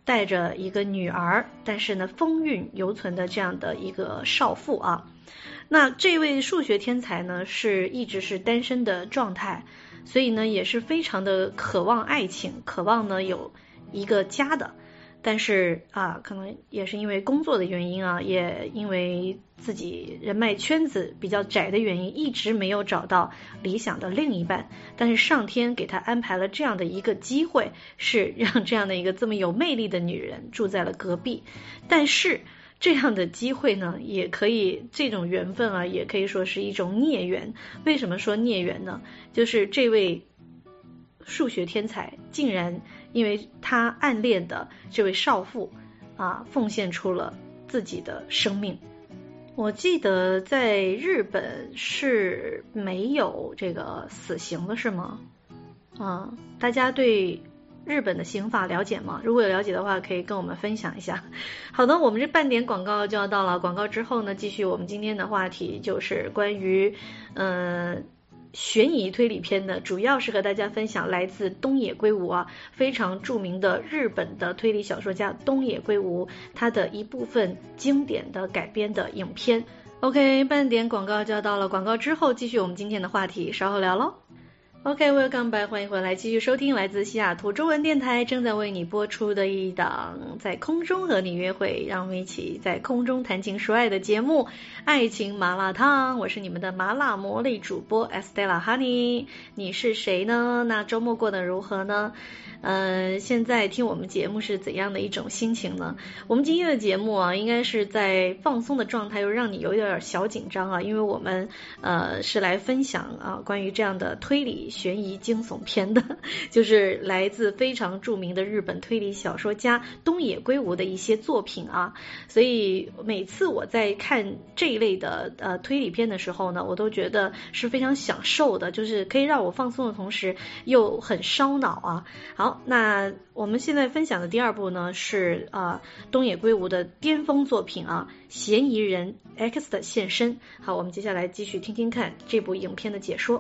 带着一个女儿，但是呢风韵犹存的这样的一个少妇啊。那这位数学天才呢是一直是单身的状态，所以呢也是非常的渴望爱情，渴望呢有一个家的。但是啊，可能也是因为工作的原因啊，也因为自己人脉圈子比较窄的原因，一直没有找到理想的另一半。但是上天给他安排了这样的一个机会，是让这样的一个这么有魅力的女人住在了隔壁。但是这样的机会呢，也可以这种缘分啊，也可以说是一种孽缘。为什么说孽缘呢？就是这位数学天才竟然因为他暗恋的这位少妇啊，奉献出了自己的生命。我记得在日本是没有这个死刑的，是吗？啊，大家对日本的刑法了解吗？如果有了解的话，可以跟我们分享一下。好的，我们这半点广告就要到了，广告之后呢，继续我们今天的话题，就是关于嗯。呃悬疑推理片的，主要是和大家分享来自东野圭吾啊，非常著名的日本的推理小说家东野圭吾，他的一部分经典的改编的影片。OK， 半点广告就要到了，广告之后继续我们今天的话题，稍后聊喽。OK，Welcome back， 欢迎回来，继续收听来自西雅图中文电台正在为你播出的一档在空中和你约会，让我们一起在空中谈情说爱的节目《爱情麻辣烫》。我是你们的麻辣魔力主播 Estella Honey， 你是谁呢？那周末过得如何呢？呃，现在听我们节目是怎样的一种心情呢？我们今天的节目啊，应该是在放松的状态，又让你有点小紧张啊，因为我们呃是来分享啊关于这样的推理悬疑惊悚片的，就是来自非常著名的日本推理小说家东野圭吾的一些作品啊。所以每次我在看这一类的呃推理片的时候呢，我都觉得是非常享受的，就是可以让我放松的同时又很烧脑啊。好，那我们现在分享的第二部呢是啊、呃、东野圭吾的巅峰作品啊，嫌疑人 X 的现身。好，我们接下来继续听听看这部影片的解说。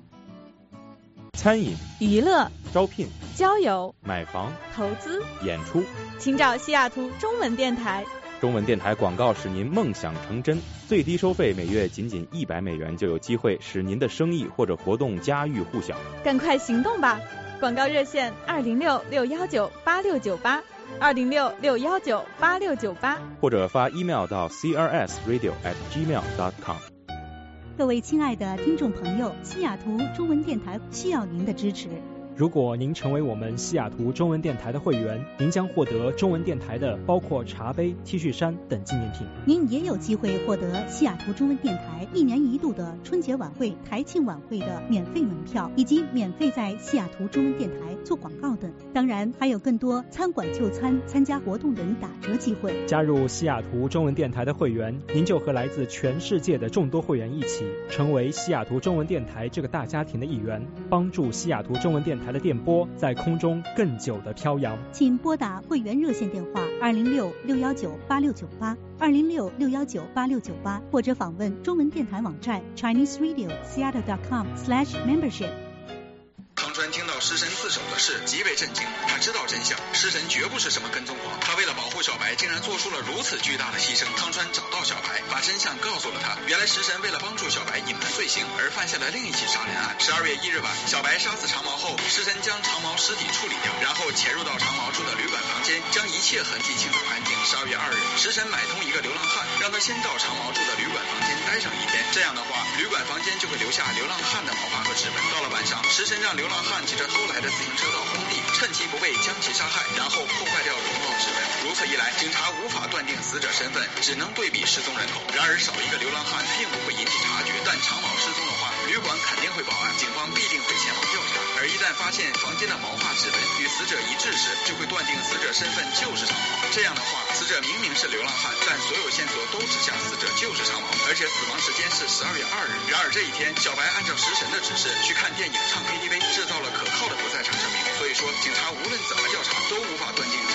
餐饮、 娱乐、 招聘、 交友、 买房、 投资、 演出， 请找西雅图中文电台。 中文电台广告使您梦想成真，最低收费每月仅仅一百美元就有机会使您的生意或者活动家喻户晓。 赶快行动吧！广告热线二零六六幺九八六九八，二零六六幺九八六九八， 或者发 email 到 c r s radio at gmail dot com。 各位亲爱的听众朋友，西雅图中文电台需要您的支持。 如果您成为我们西雅图中文电台的会员，您将获得中文电台的包括茶杯、T 恤衫等纪念品。 您也有机会获得西雅图中文电台一年一度的春节晚会、台庆晚会的免费门票，以及免费在西雅图中文电台做广告等。当然，还有更多餐馆就餐、参加活动等打折机会。 加入西雅图中文电台的会员，您就和来自全世界的众多会员一起，成为西雅图中文电台这个大家庭的一员，帮助西雅图中文电台的电波在空中更久的飘扬。 请拨打会员热线电话二零六六幺九八六九八，二零六六幺九八六九八，或者访问中文电台网站 chinese radio seattle dot com slash membership。 汤川听到食神自首的事极为震惊，他知道真相，食神绝不是什么跟踪狂，他为了保护小白竟然做出了如此巨大的牺牲。汤川找到小白，把真相告诉了他，原来食神为了帮助小白隐瞒罪行而犯下了另一起杀人案。十二月一日晚，小白杀死长毛后，食神将长毛尸体处理掉，然后潜入到长毛住的旅馆房间，将一切痕迹清扫干净。十二月二日，食神买通一个流浪汉，让他先到长毛住的旅馆房间待上一天，这样的话，旅馆房间就会留下流浪汉的毛发和指纹。到了晚上，食神让流浪汉骑着偷来的自行车到工地，趁其不备将其杀害，然后破坏掉容貌指纹。如此一来，警察无法断定死者身份，只能对比失踪人口。然而少一个流浪汉并不会引起察觉，但长毛失踪的话，旅馆肯定会报案，警方必定会前往调查。而一旦发现房间的毛发指纹与死者一致时，就会断定死者身份就是长毛。这样的话，死者明明是流浪汉，但所有线索都指向死者就是长毛，而且死亡时间是十二月二日。然而这一天，小白按照食神的指示去看电影、唱 K T V， 制造了可靠的不在场证明。所以说，警察无论怎么调查，都无法断定长毛是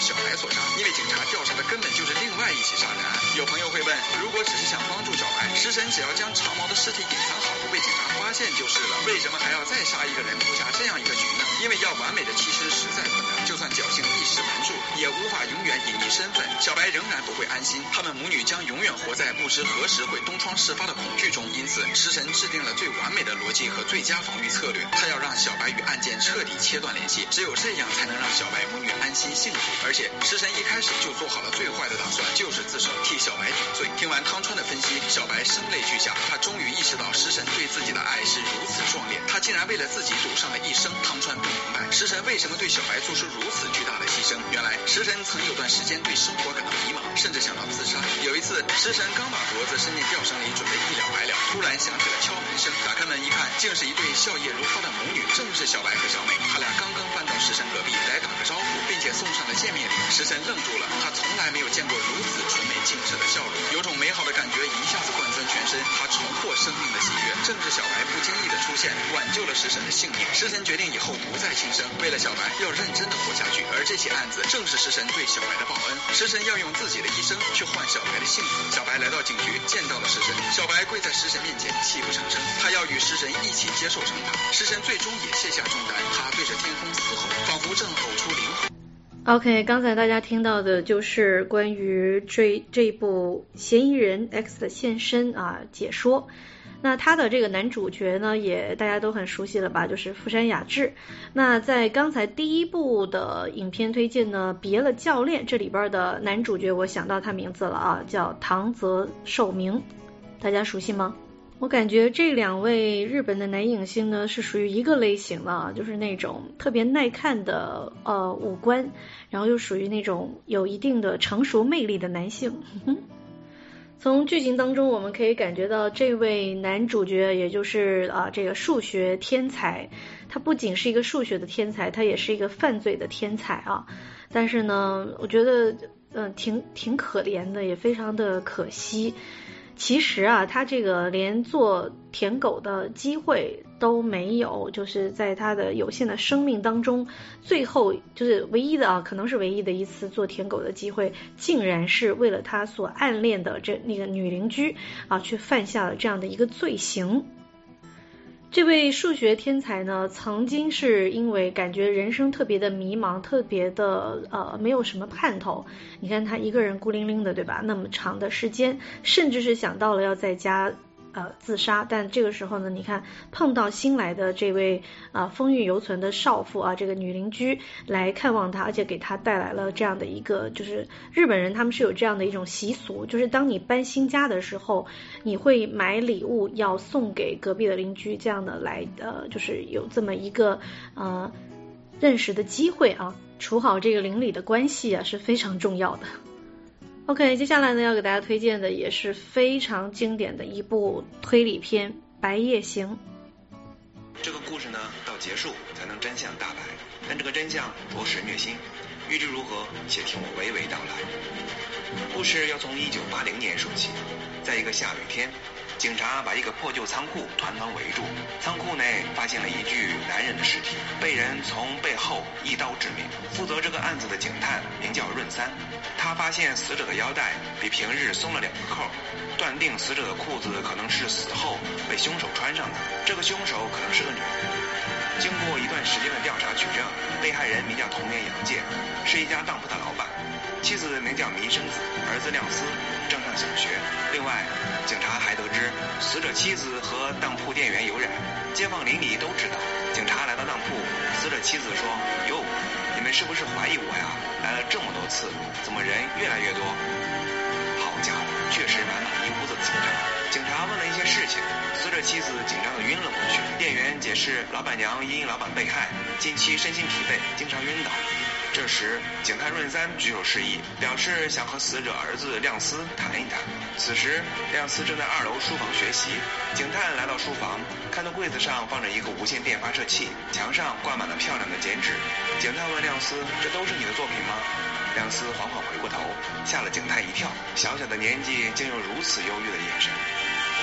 小白所杀，因为警察调查的根本就是另外一起杀人案。有朋友会问，如果只是想帮助小白，食神只要将长毛的尸体隐藏好，不被警察发现就是了，为什么还要再杀一个人，布下这样一个局呢？因为要完美的替身实在困难，就算侥幸一时瞒住，也无法永远隐匿身份。小白仍然不会安心，他们母女将永远活在不知何时会东窗事发的恐惧中。因此，食神制定了最完美的逻辑和最佳防御策略，他要让小白与案件彻底切断联系，只有这样才能让小白母女安心幸福。而且，食神一开始就做好了最坏的打算，就是自首替小白顶罪。听完汤川的分析，小白声泪俱下，他终于意识到食神对自己的爱是如此壮烈，他竟然为了自己赌上了一生。汤川不明白食神为什么对小白做出如此巨大的牺牲。原来食神曾有段时间对生活感到迷茫，甚至想到自杀。有一次，食神刚把脖子伸进吊绳里准备一了百了，突然响起了敲门声，打开门一看，竟是一对笑靥如花的母女，正是小白和小美。他俩刚刚搬到食神隔壁来打个招呼，并且送上了见面礼。食神愣住了，他从来没有见过如此纯美静止的笑容，有种美好的感觉一下子贯穿全身，他重获生命的喜悦。正是小白不经意的出现，挽救了食神的性命。食神决定以后不再轻生，为了小白要认真的活下去。而这起案子正是食神对小白的报恩，食神要用自己的一生去换小白的幸福。小白来到警局，见到了食神，小白跪在食神面前泣不成声，他要与食神一起接受惩罚。食神最终也卸下重担，他对着天空嘶吼，仿佛正呕出灵魂。 OK， 刚才大家听到的就是关于这这一部嫌疑人 X 的现身啊解说。那他的这个男主角呢，也大家都很熟悉了吧，就是富山雅治。那在刚才第一部的影片推荐呢，别了教练，这里边的男主角我想到他名字了啊，叫唐泽寿明，大家熟悉吗？我感觉这两位日本的男影星呢是属于一个类型的，就是那种特别耐看的呃五官，然后又属于那种有一定的成熟魅力的男性。从剧情当中我们可以感觉到，这位男主角也就是啊、呃、这个数学天才，他不仅是一个数学的天才，他也是一个犯罪的天才啊。但是呢，我觉得嗯、呃、挺挺可怜的，也非常的可惜。其实啊，他这个连做舔狗的机会都没有，就是在他的有限的生命当中，最后就是唯一的啊，可能是唯一的一次做舔狗的机会，竟然是为了他所暗恋的这那个女邻居啊，去犯下了这样的一个罪行。这位数学天才呢，曾经是因为感觉人生特别的迷茫，特别的呃没有什么盼头。你看他一个人孤零零的，对吧？那么长的时间，甚至是想到了要在家呃自杀。但这个时候呢，你看碰到新来的这位啊、呃、风韵犹存的少妇啊，这个女邻居来看望他，而且给他带来了这样的一个，就是日本人他们是有这样的一种习俗，就是当你搬新家的时候，你会买礼物要送给隔壁的邻居，这样的来呃就是有这么一个呃认识的机会啊，处好这个邻里的关系啊是非常重要的。OK， 接下来呢要给大家推荐的也是非常经典的一部推理片《白夜行》。 这个故事呢到结束才能真相大白，但这个真相着实虐心，欲知如何，且听我娓娓道来。故事要从一九八零年说起，在一个下雨天，警察把一个破旧仓库团团围住，仓库内发现了一具男人的尸体，被人从背后一刀致命。负责这个案子的警探名叫润三，他发现死者的腰带比平日松了两个扣，断定死者的裤子可能是死后被凶手穿上的，这个凶手可能是个女人。经过一段时间的调查取证，被害人名叫桐原洋介，是一家当铺的老板，妻子名叫弥生子，儿子亮司正上小学。另外，警察还得知死者妻子和当铺店员有染，街坊邻里都知道。警察来到当铺，死者妻子说：“哟，你们是不是怀疑我呀？来了这么多次，怎么人越来越多？”好家伙，确实满满一屋子的警察。警察问了一些事情，死者妻子紧张的晕了过去。店员解释，老板娘因老板被害，近期身心疲惫，经常晕倒。这时，警探润三举手示意，表示想和死者儿子亮司谈一谈。此时，亮司正在二楼书房学习。警探来到书房，看到柜子上放着一个无线电发射器，墙上挂满了漂亮的剪纸。警探问亮司：“这都是你的作品吗？”亮司缓缓回过头，吓了警探一跳，小小的年纪竟有如此忧郁的眼神。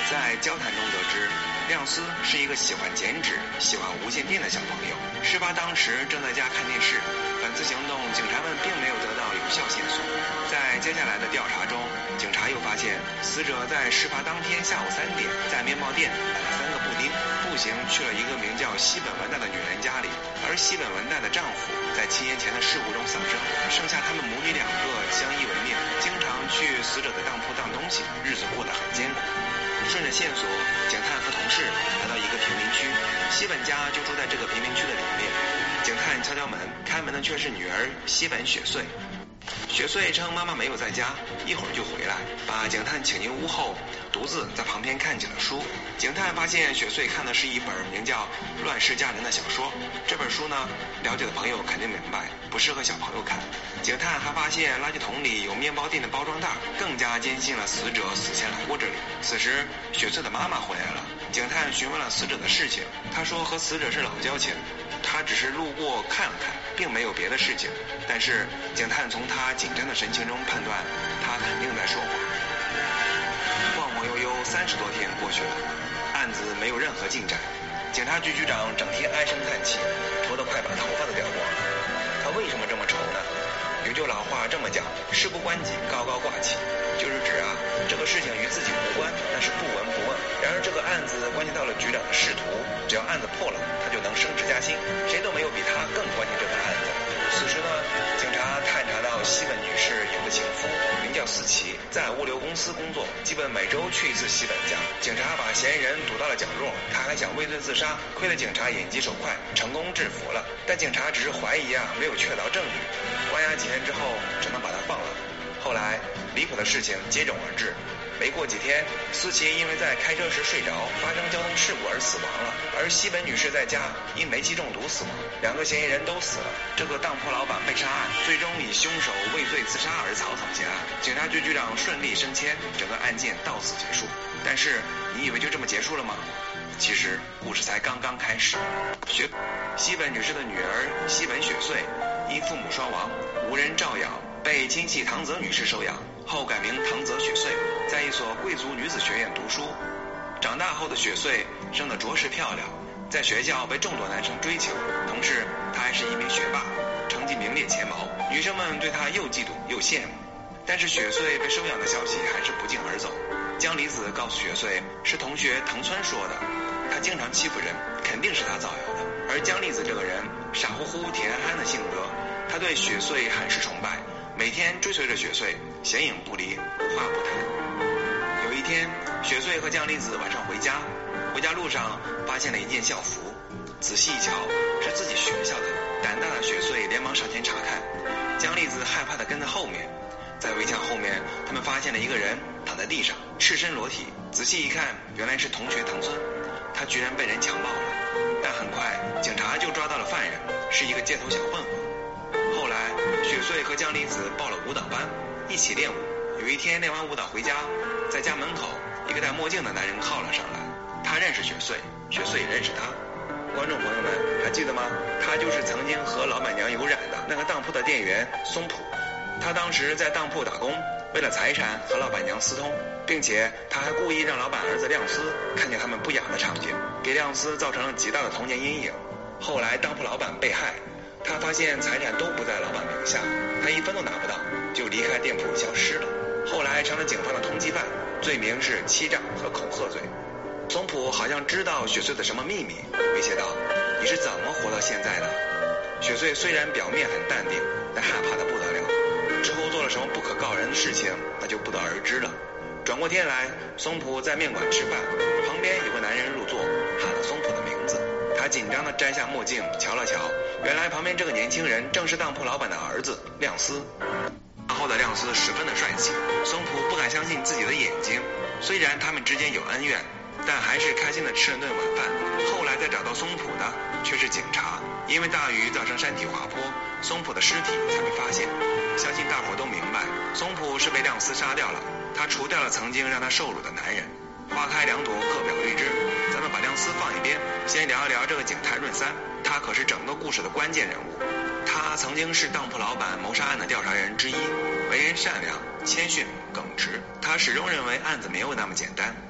在交谈中得知，亮司是一个喜欢剪纸、喜欢无线电的小朋友。事发当时正在家看电视。本次行动，警察们并没有得到有效线索。在接下来的调查中，警察又发现死者在事发当天下午三点在面包店买了三个布丁，步行去了一个名叫西本文代的女人家里。而西本文代的丈夫在七年前的事故中丧生，剩下他们母女两个相依为命，经常去死者的当铺当东西，日子过得很艰苦。顺着线索，警探和同事来到一个贫民区，西本家就住在这个贫民区的里面。警探敲敲门，开门的却是女儿西本雪穗。雪穗称妈妈没有在家，一会儿就回来，把警探请进屋后，独自在旁边看起了书。警探发现雪穗看的是一本名叫《乱世佳人》的小说。这本书呢，了解的朋友肯定明白，不适合小朋友看。警探还发现垃圾桶里有面包店的包装袋，更加坚信了死者死前来过这里。此时，雪穗的妈妈回来了。警探询问了死者的事情，他说和死者是老交情，他只是路过看了看，并没有别的事情。但是警探从他紧张的神情中判断，他肯定在说谎。晃晃悠悠三十多天过去了，案子没有任何进展。警察局局长整天唉声叹气，头都快把头发都掉光了。他为什么这么愁呢？有句老话这么讲，事不关己，高高挂起，就是指啊，这个事情与自己无关，但是不闻不问。然而这个案子关系到了局长的仕途，只要案子破了，他就能升职加薪，谁都没有比他更关心这个案子。此时呢，警察探查到西本女士有个情夫，名叫思琪，在物流公司工作，基本每周去一次西本家。警察把嫌疑人堵到了角落，他还想畏罪自杀，亏了警察眼疾手快，成功制服了。但警察只是怀疑啊，没有确凿证据。关押几天之后，只能把他放了。后来离谱的事情接踵而至。没过几天，思琪因为在开车时睡着，发生交通事故而死亡了，而西本女士在家因煤气中毒死亡，两个嫌疑人都死了。这个当铺老板被杀案最终以凶手畏罪自杀而草草结案，警察局局长顺利升迁，整个案件到此结束。但是你以为就这么结束了吗？其实故事才刚刚开始。雪西本女士的女儿西本雪穗因父母双亡，无人照养，被亲戚唐泽女士收养，后改名唐泽雪穗，在一所贵族女子学院读书。长大后的雪穗生得着实漂亮，在学校被众多男生追求，同时她还是一名学霸，成绩名列前茅，女生们对她又嫉妒又羡慕。但是雪穗被收养的消息还是不胫而走。江离子告诉雪穗，是同学藤村说的，他经常欺负人，肯定是他造谣的。而江离子这个人傻乎乎甜憨憨的性格，他对雪穗很是崇拜，每天追随着雪穗，形影不离，无话不谈。有一天，雪穗和江离子晚上回家，回家路上发现了一件校服，仔细一瞧，是自己学校的。胆大的雪穗连忙上前查看，江离子害怕的跟在后面。在围墙后面，他们发现了一个人躺在地上，赤身裸体。仔细一看，原来是同学藤村，他居然被人强暴了。但很快，警察就抓到了犯人，是一个街头小混混。后来，雪穗和江离子报了舞蹈班，一起练舞。有一天练完舞蹈回家，在家门口，一个戴墨镜的男人靠了上来。他认识雪穗，雪穗也认识他。观众朋友们还记得吗？他就是曾经和老板娘有染的那个当铺的店员松浦。他当时在当铺打工，为了财产和老板娘私通，并且他还故意让老板儿子亮司看见他们不雅的场景，给亮司造成了极大的童年阴影。后来当铺老板被害，他发现财产都不在老板名下，他一分都拿不到，就离开店铺消失了。后来成了警方的通缉犯，罪名是欺诈和恐吓罪。松浦好像知道雪穗的什么秘密，威胁道：“你是怎么活到现在的？”雪穗虽然表面很淡定，但害怕的不得了。之后做了什么不可告人的事情，那就不得而知了。转过天来，松浦在面馆吃饭，旁边有个男人入座，喊了松浦的名字。他紧张地摘下墨镜，瞧了瞧，原来旁边这个年轻人正是当铺老板的儿子亮司。然后的亮司十分的帅气，松浦不敢相信自己的眼睛。虽然他们之间有恩怨，但还是开心地吃了顿晚饭。后来再找到松浦的却是警察，因为大雨造成山体滑坡，松浦的尸体才被发现。相信大伙都明白，松浦是被亮司杀掉了，他除掉了曾经让他受辱的男人。花开两朵，各表一枝，咱们把亮司放一边，先聊一聊这个警探润三，他可是整个故事的关键人物。他曾经是当铺老板谋杀案的调查人之一，为人善良、谦逊、耿直。他始终认为案子没有那么简单，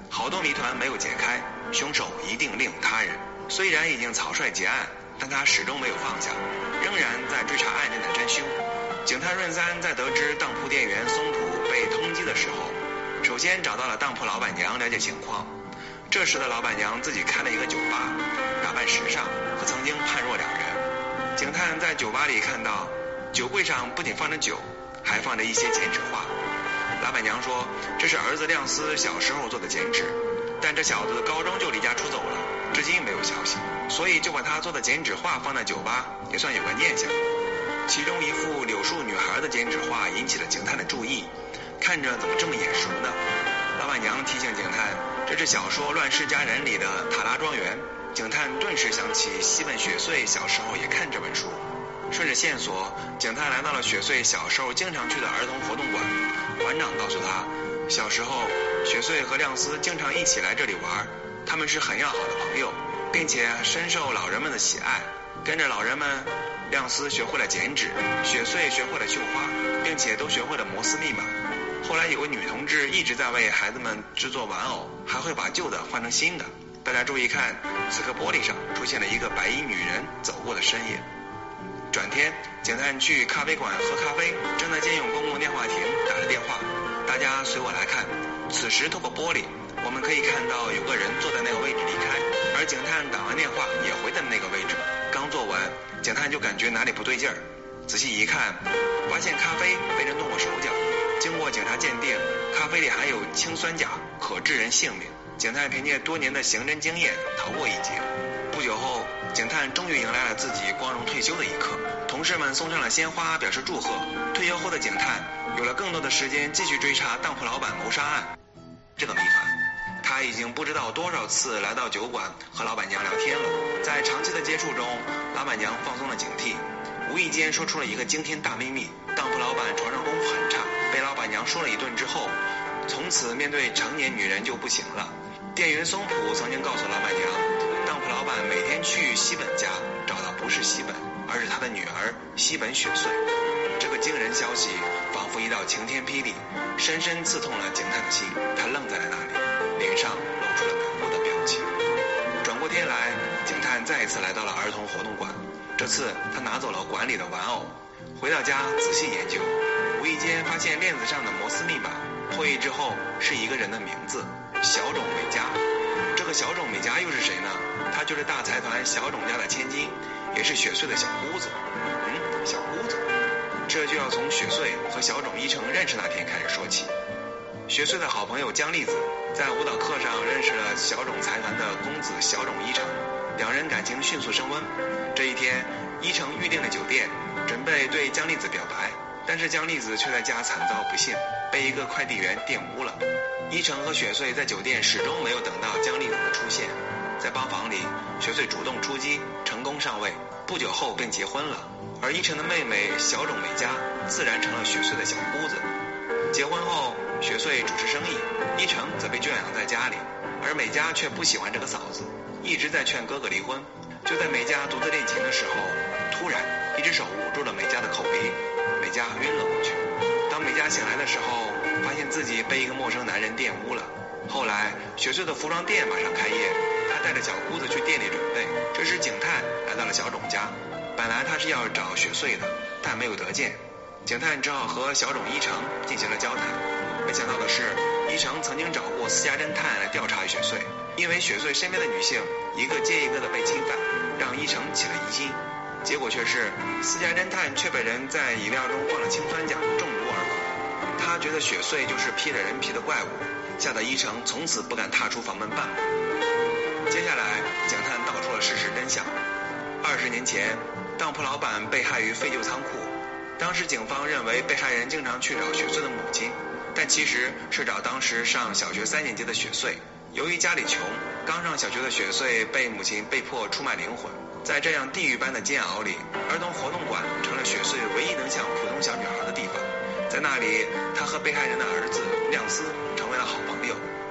好多谜团没有解开，凶手一定另有他人。虽然已经草率结案，但他始终没有放下，仍然在追查案件的真凶。警探润三在得知当铺店员松浦被通缉的时候，首先找到了当铺老板娘了解情况。这时的老板娘自己开了一个酒吧，打扮时尚，和曾经判若两人。警探在酒吧里看到酒柜上不仅放着酒，还放着一些剪纸画。老板娘说这是儿子亮司小时候做的剪纸，但这小子高中就离家出走了，至今没有消息，所以就把他做的剪纸画放在酒吧，也算有个念想。其中一幅柳树女孩的剪纸画引起了警探的注意，看着怎么这么眼熟呢？老板娘提醒警探，这是小说《乱世佳人》里的塔拉庄园。警探顿时想起西本雪穗小时候也看这本书，顺着线索，警探来到了雪穗小时候经常去的儿童活动馆。馆长告诉他，小时候雪穗和亮司经常一起来这里玩，他们是很要好的朋友，并且深受老人们的喜爱。跟着老人们，亮司学会了剪纸，雪穗学会了绣花，并且都学会了摩斯密码。后来有个女同志一直在为孩子们制作玩偶，还会把旧的换成新的。大家注意看，此刻玻璃上出现了一个白衣女人走过的身影。转天，警探去咖啡馆喝咖啡，正在借用公共电话亭打着电话。大家随我来看，此时透过玻璃，我们可以看到有个人坐在那个位置离开，而警探打完电话也回到那个位置。刚做完，警探就感觉哪里不对劲儿，仔细一看，发现咖啡被人动过手脚。经过警察鉴定，咖啡里含有氰酸钾，可致人性命。警探凭借多年的刑侦经验逃过一劫。不久后，警探终于迎来了自己光荣退休的一刻，同事们送上了鲜花表示祝贺。退休后的警探有了更多的时间继续追查当铺老板谋杀案这个谜团。他已经不知道多少次来到酒馆和老板娘聊天了。在长期的接触中，老板娘放松了警惕，无意间说出了一个惊天大秘密。当铺老板床上功夫很差，被老板娘说了一顿之后，从此面对成年女人就不行了。店员松浦曾经告诉老板娘，当铺老板每天去西本家找的不是西本，而是他的女儿西本雪穗。这个惊人消息仿佛一道晴天霹雳，深深刺痛了警探的心。他愣在了那里，脸上露出了难过的表情。转过天来，警探再一次来到了儿童活动馆，这次他拿走了馆里的玩偶，回到家仔细研究，无意间发现链子上的摩斯密码，破译之后是一个人的名字，小冢美嘉。这个小冢美嘉又是谁呢？她就是大财团小冢家的千金，也是雪穗的小姑子。嗯，小姑子，这就要从雪穗和小冢一成认识那天开始说起。雪穗的好朋友江丽子在舞蹈课上认识了小冢财团的公子小冢一成，两人感情迅速升温。这一天，一成预定了酒店，准备对江丽子表白，但是江丽子却在家惨遭不幸，被一个快递员玷污了。一成和雪穗在酒店始终没有等到江丽子的出现，在包房里，雪穗主动出击，成功上位，不久后便结婚了。而一成的妹妹小冢美嘉自然成了雪穗的小姑子。结婚后，雪穗主持生意，一成则被圈养在家里，而美嘉却不喜欢这个嫂子，一直在劝哥哥离婚。就在美嘉独自练琴的时候，突然一只手捂住了美嘉的口鼻，美嘉晕了过去。当美嘉醒来的时候，发现自己被一个陌生男人玷污了。后来雪穗的服装店马上开业，他带着小姑子去店里准备。这时警探来到了小冢家，本来他是要找雪穗的，但没有得见，警探只好和小冢一成进行了交谈。没想到的是，一成曾经找过私家侦探来调查雪穗，因为雪穗身边的女性一个接一个的被侵犯，让一成起了疑心。结果却是私家侦探却被人在饮料中放了氰酸钾，中毒而亡。他觉得雪穗就是披着人皮的怪物，吓得一成从此不敢踏出房门半步。接下来，警探道出了事实真相。二十年前，当铺老板被害于废旧仓库，当时警方认为被害人经常去找雪穗的母亲，但其实是找当时上小学三年级的雪穗。由于家里穷，刚上小学的雪穗被母亲被迫出卖灵魂。在这样地狱般的煎熬里，儿童活动馆成了雪穗唯一能像普通小女孩的地方。在那里，她和被害人的儿子亮司成为了好朋友。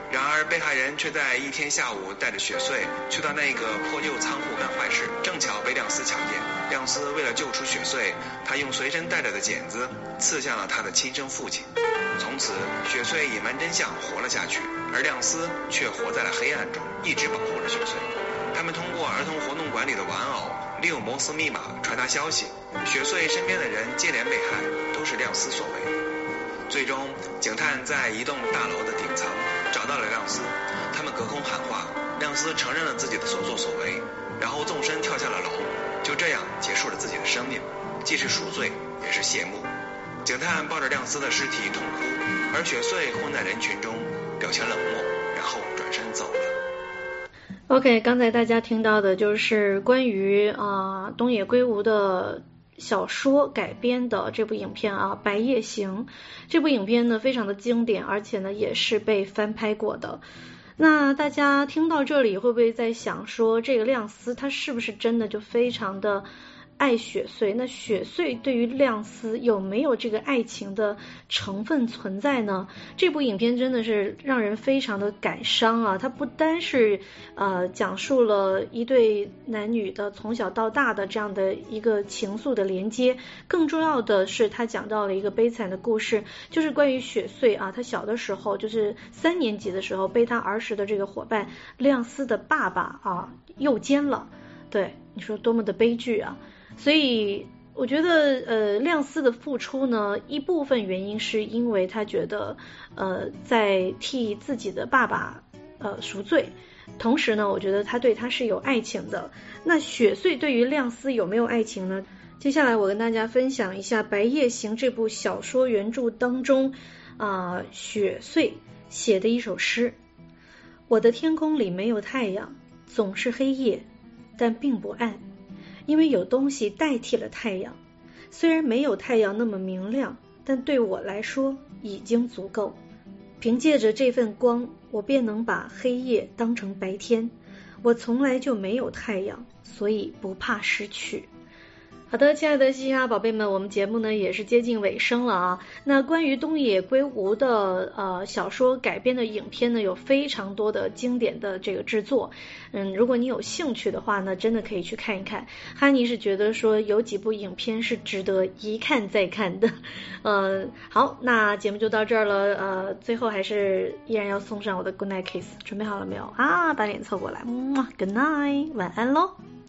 然而被害人却在一天下午带着雪穗去到那个破旧仓库干坏事，正巧被亮司瞧见。亮司为了救出雪穗，他用随身带着的剪子刺向了他的亲生父亲。从此雪穗隐瞒真相活了下去，而亮司却活在了黑暗中，一直保护着雪穗。他们通过儿童活动馆里的玩偶利用摩斯密码传达消息，雪穗身边的人接连被害，都是亮司所为。最终警探在一栋大楼的顶层找到了亮司，他们隔空喊话，亮司承认了自己的所作所为，然后纵身跳下了楼，就这样结束了自己的生命，既是赎罪也是谢幕。警探抱着亮司的尸体痛哭，而雪穗混在人群中表情冷漠，然后转身走了。 OK， 刚才大家听到的就是关于啊、呃、东野圭吾的小说改编的这部影片啊，《白夜行》。这部影片呢非常的经典，而且呢也是被翻拍过的。那大家听到这里会不会在想说，这个亮司他是不是真的就非常的爱雪穗？那雪穗对于亮司有没有这个爱情的成分存在呢？这部影片真的是让人非常的感伤啊！它不单是呃讲述了一对男女的从小到大的这样的一个情愫的连接，更重要的是它讲到了一个悲惨的故事，就是关于雪穗啊，他小的时候就是三年级的时候被他儿时的这个伙伴亮司的爸爸啊诱奸了。对，你说多么的悲剧啊！所以我觉得呃亮司的付出呢，一部分原因是因为他觉得呃在替自己的爸爸呃赎罪，同时呢我觉得他对他是有爱情的。那雪穗对于亮司有没有爱情呢？接下来我跟大家分享一下《白夜行》这部小说原著当中啊、呃、雪穗写的一首诗。我的天空里没有太阳，总是黑夜，但并不暗，因为有东西代替了太阳。虽然没有太阳那么明亮，但对我来说已经足够。凭借着这份光，我便能把黑夜当成白天。我从来就没有太阳，所以不怕失去。好的，亲爱的嘻哈宝贝们，我们节目呢也是接近尾声了啊。那关于东野圭吾的呃小说改编的影片呢，有非常多的经典的这个制作。嗯，如果你有兴趣的话呢，真的可以去看一看。哈尼是觉得说有几部影片是值得一看再看的。嗯、呃，好，那节目就到这儿了。呃，最后还是依然要送上我的 Good Night Kiss， 准备好了没有啊？把脸凑过来，嗯 ，Good night， 晚安喽。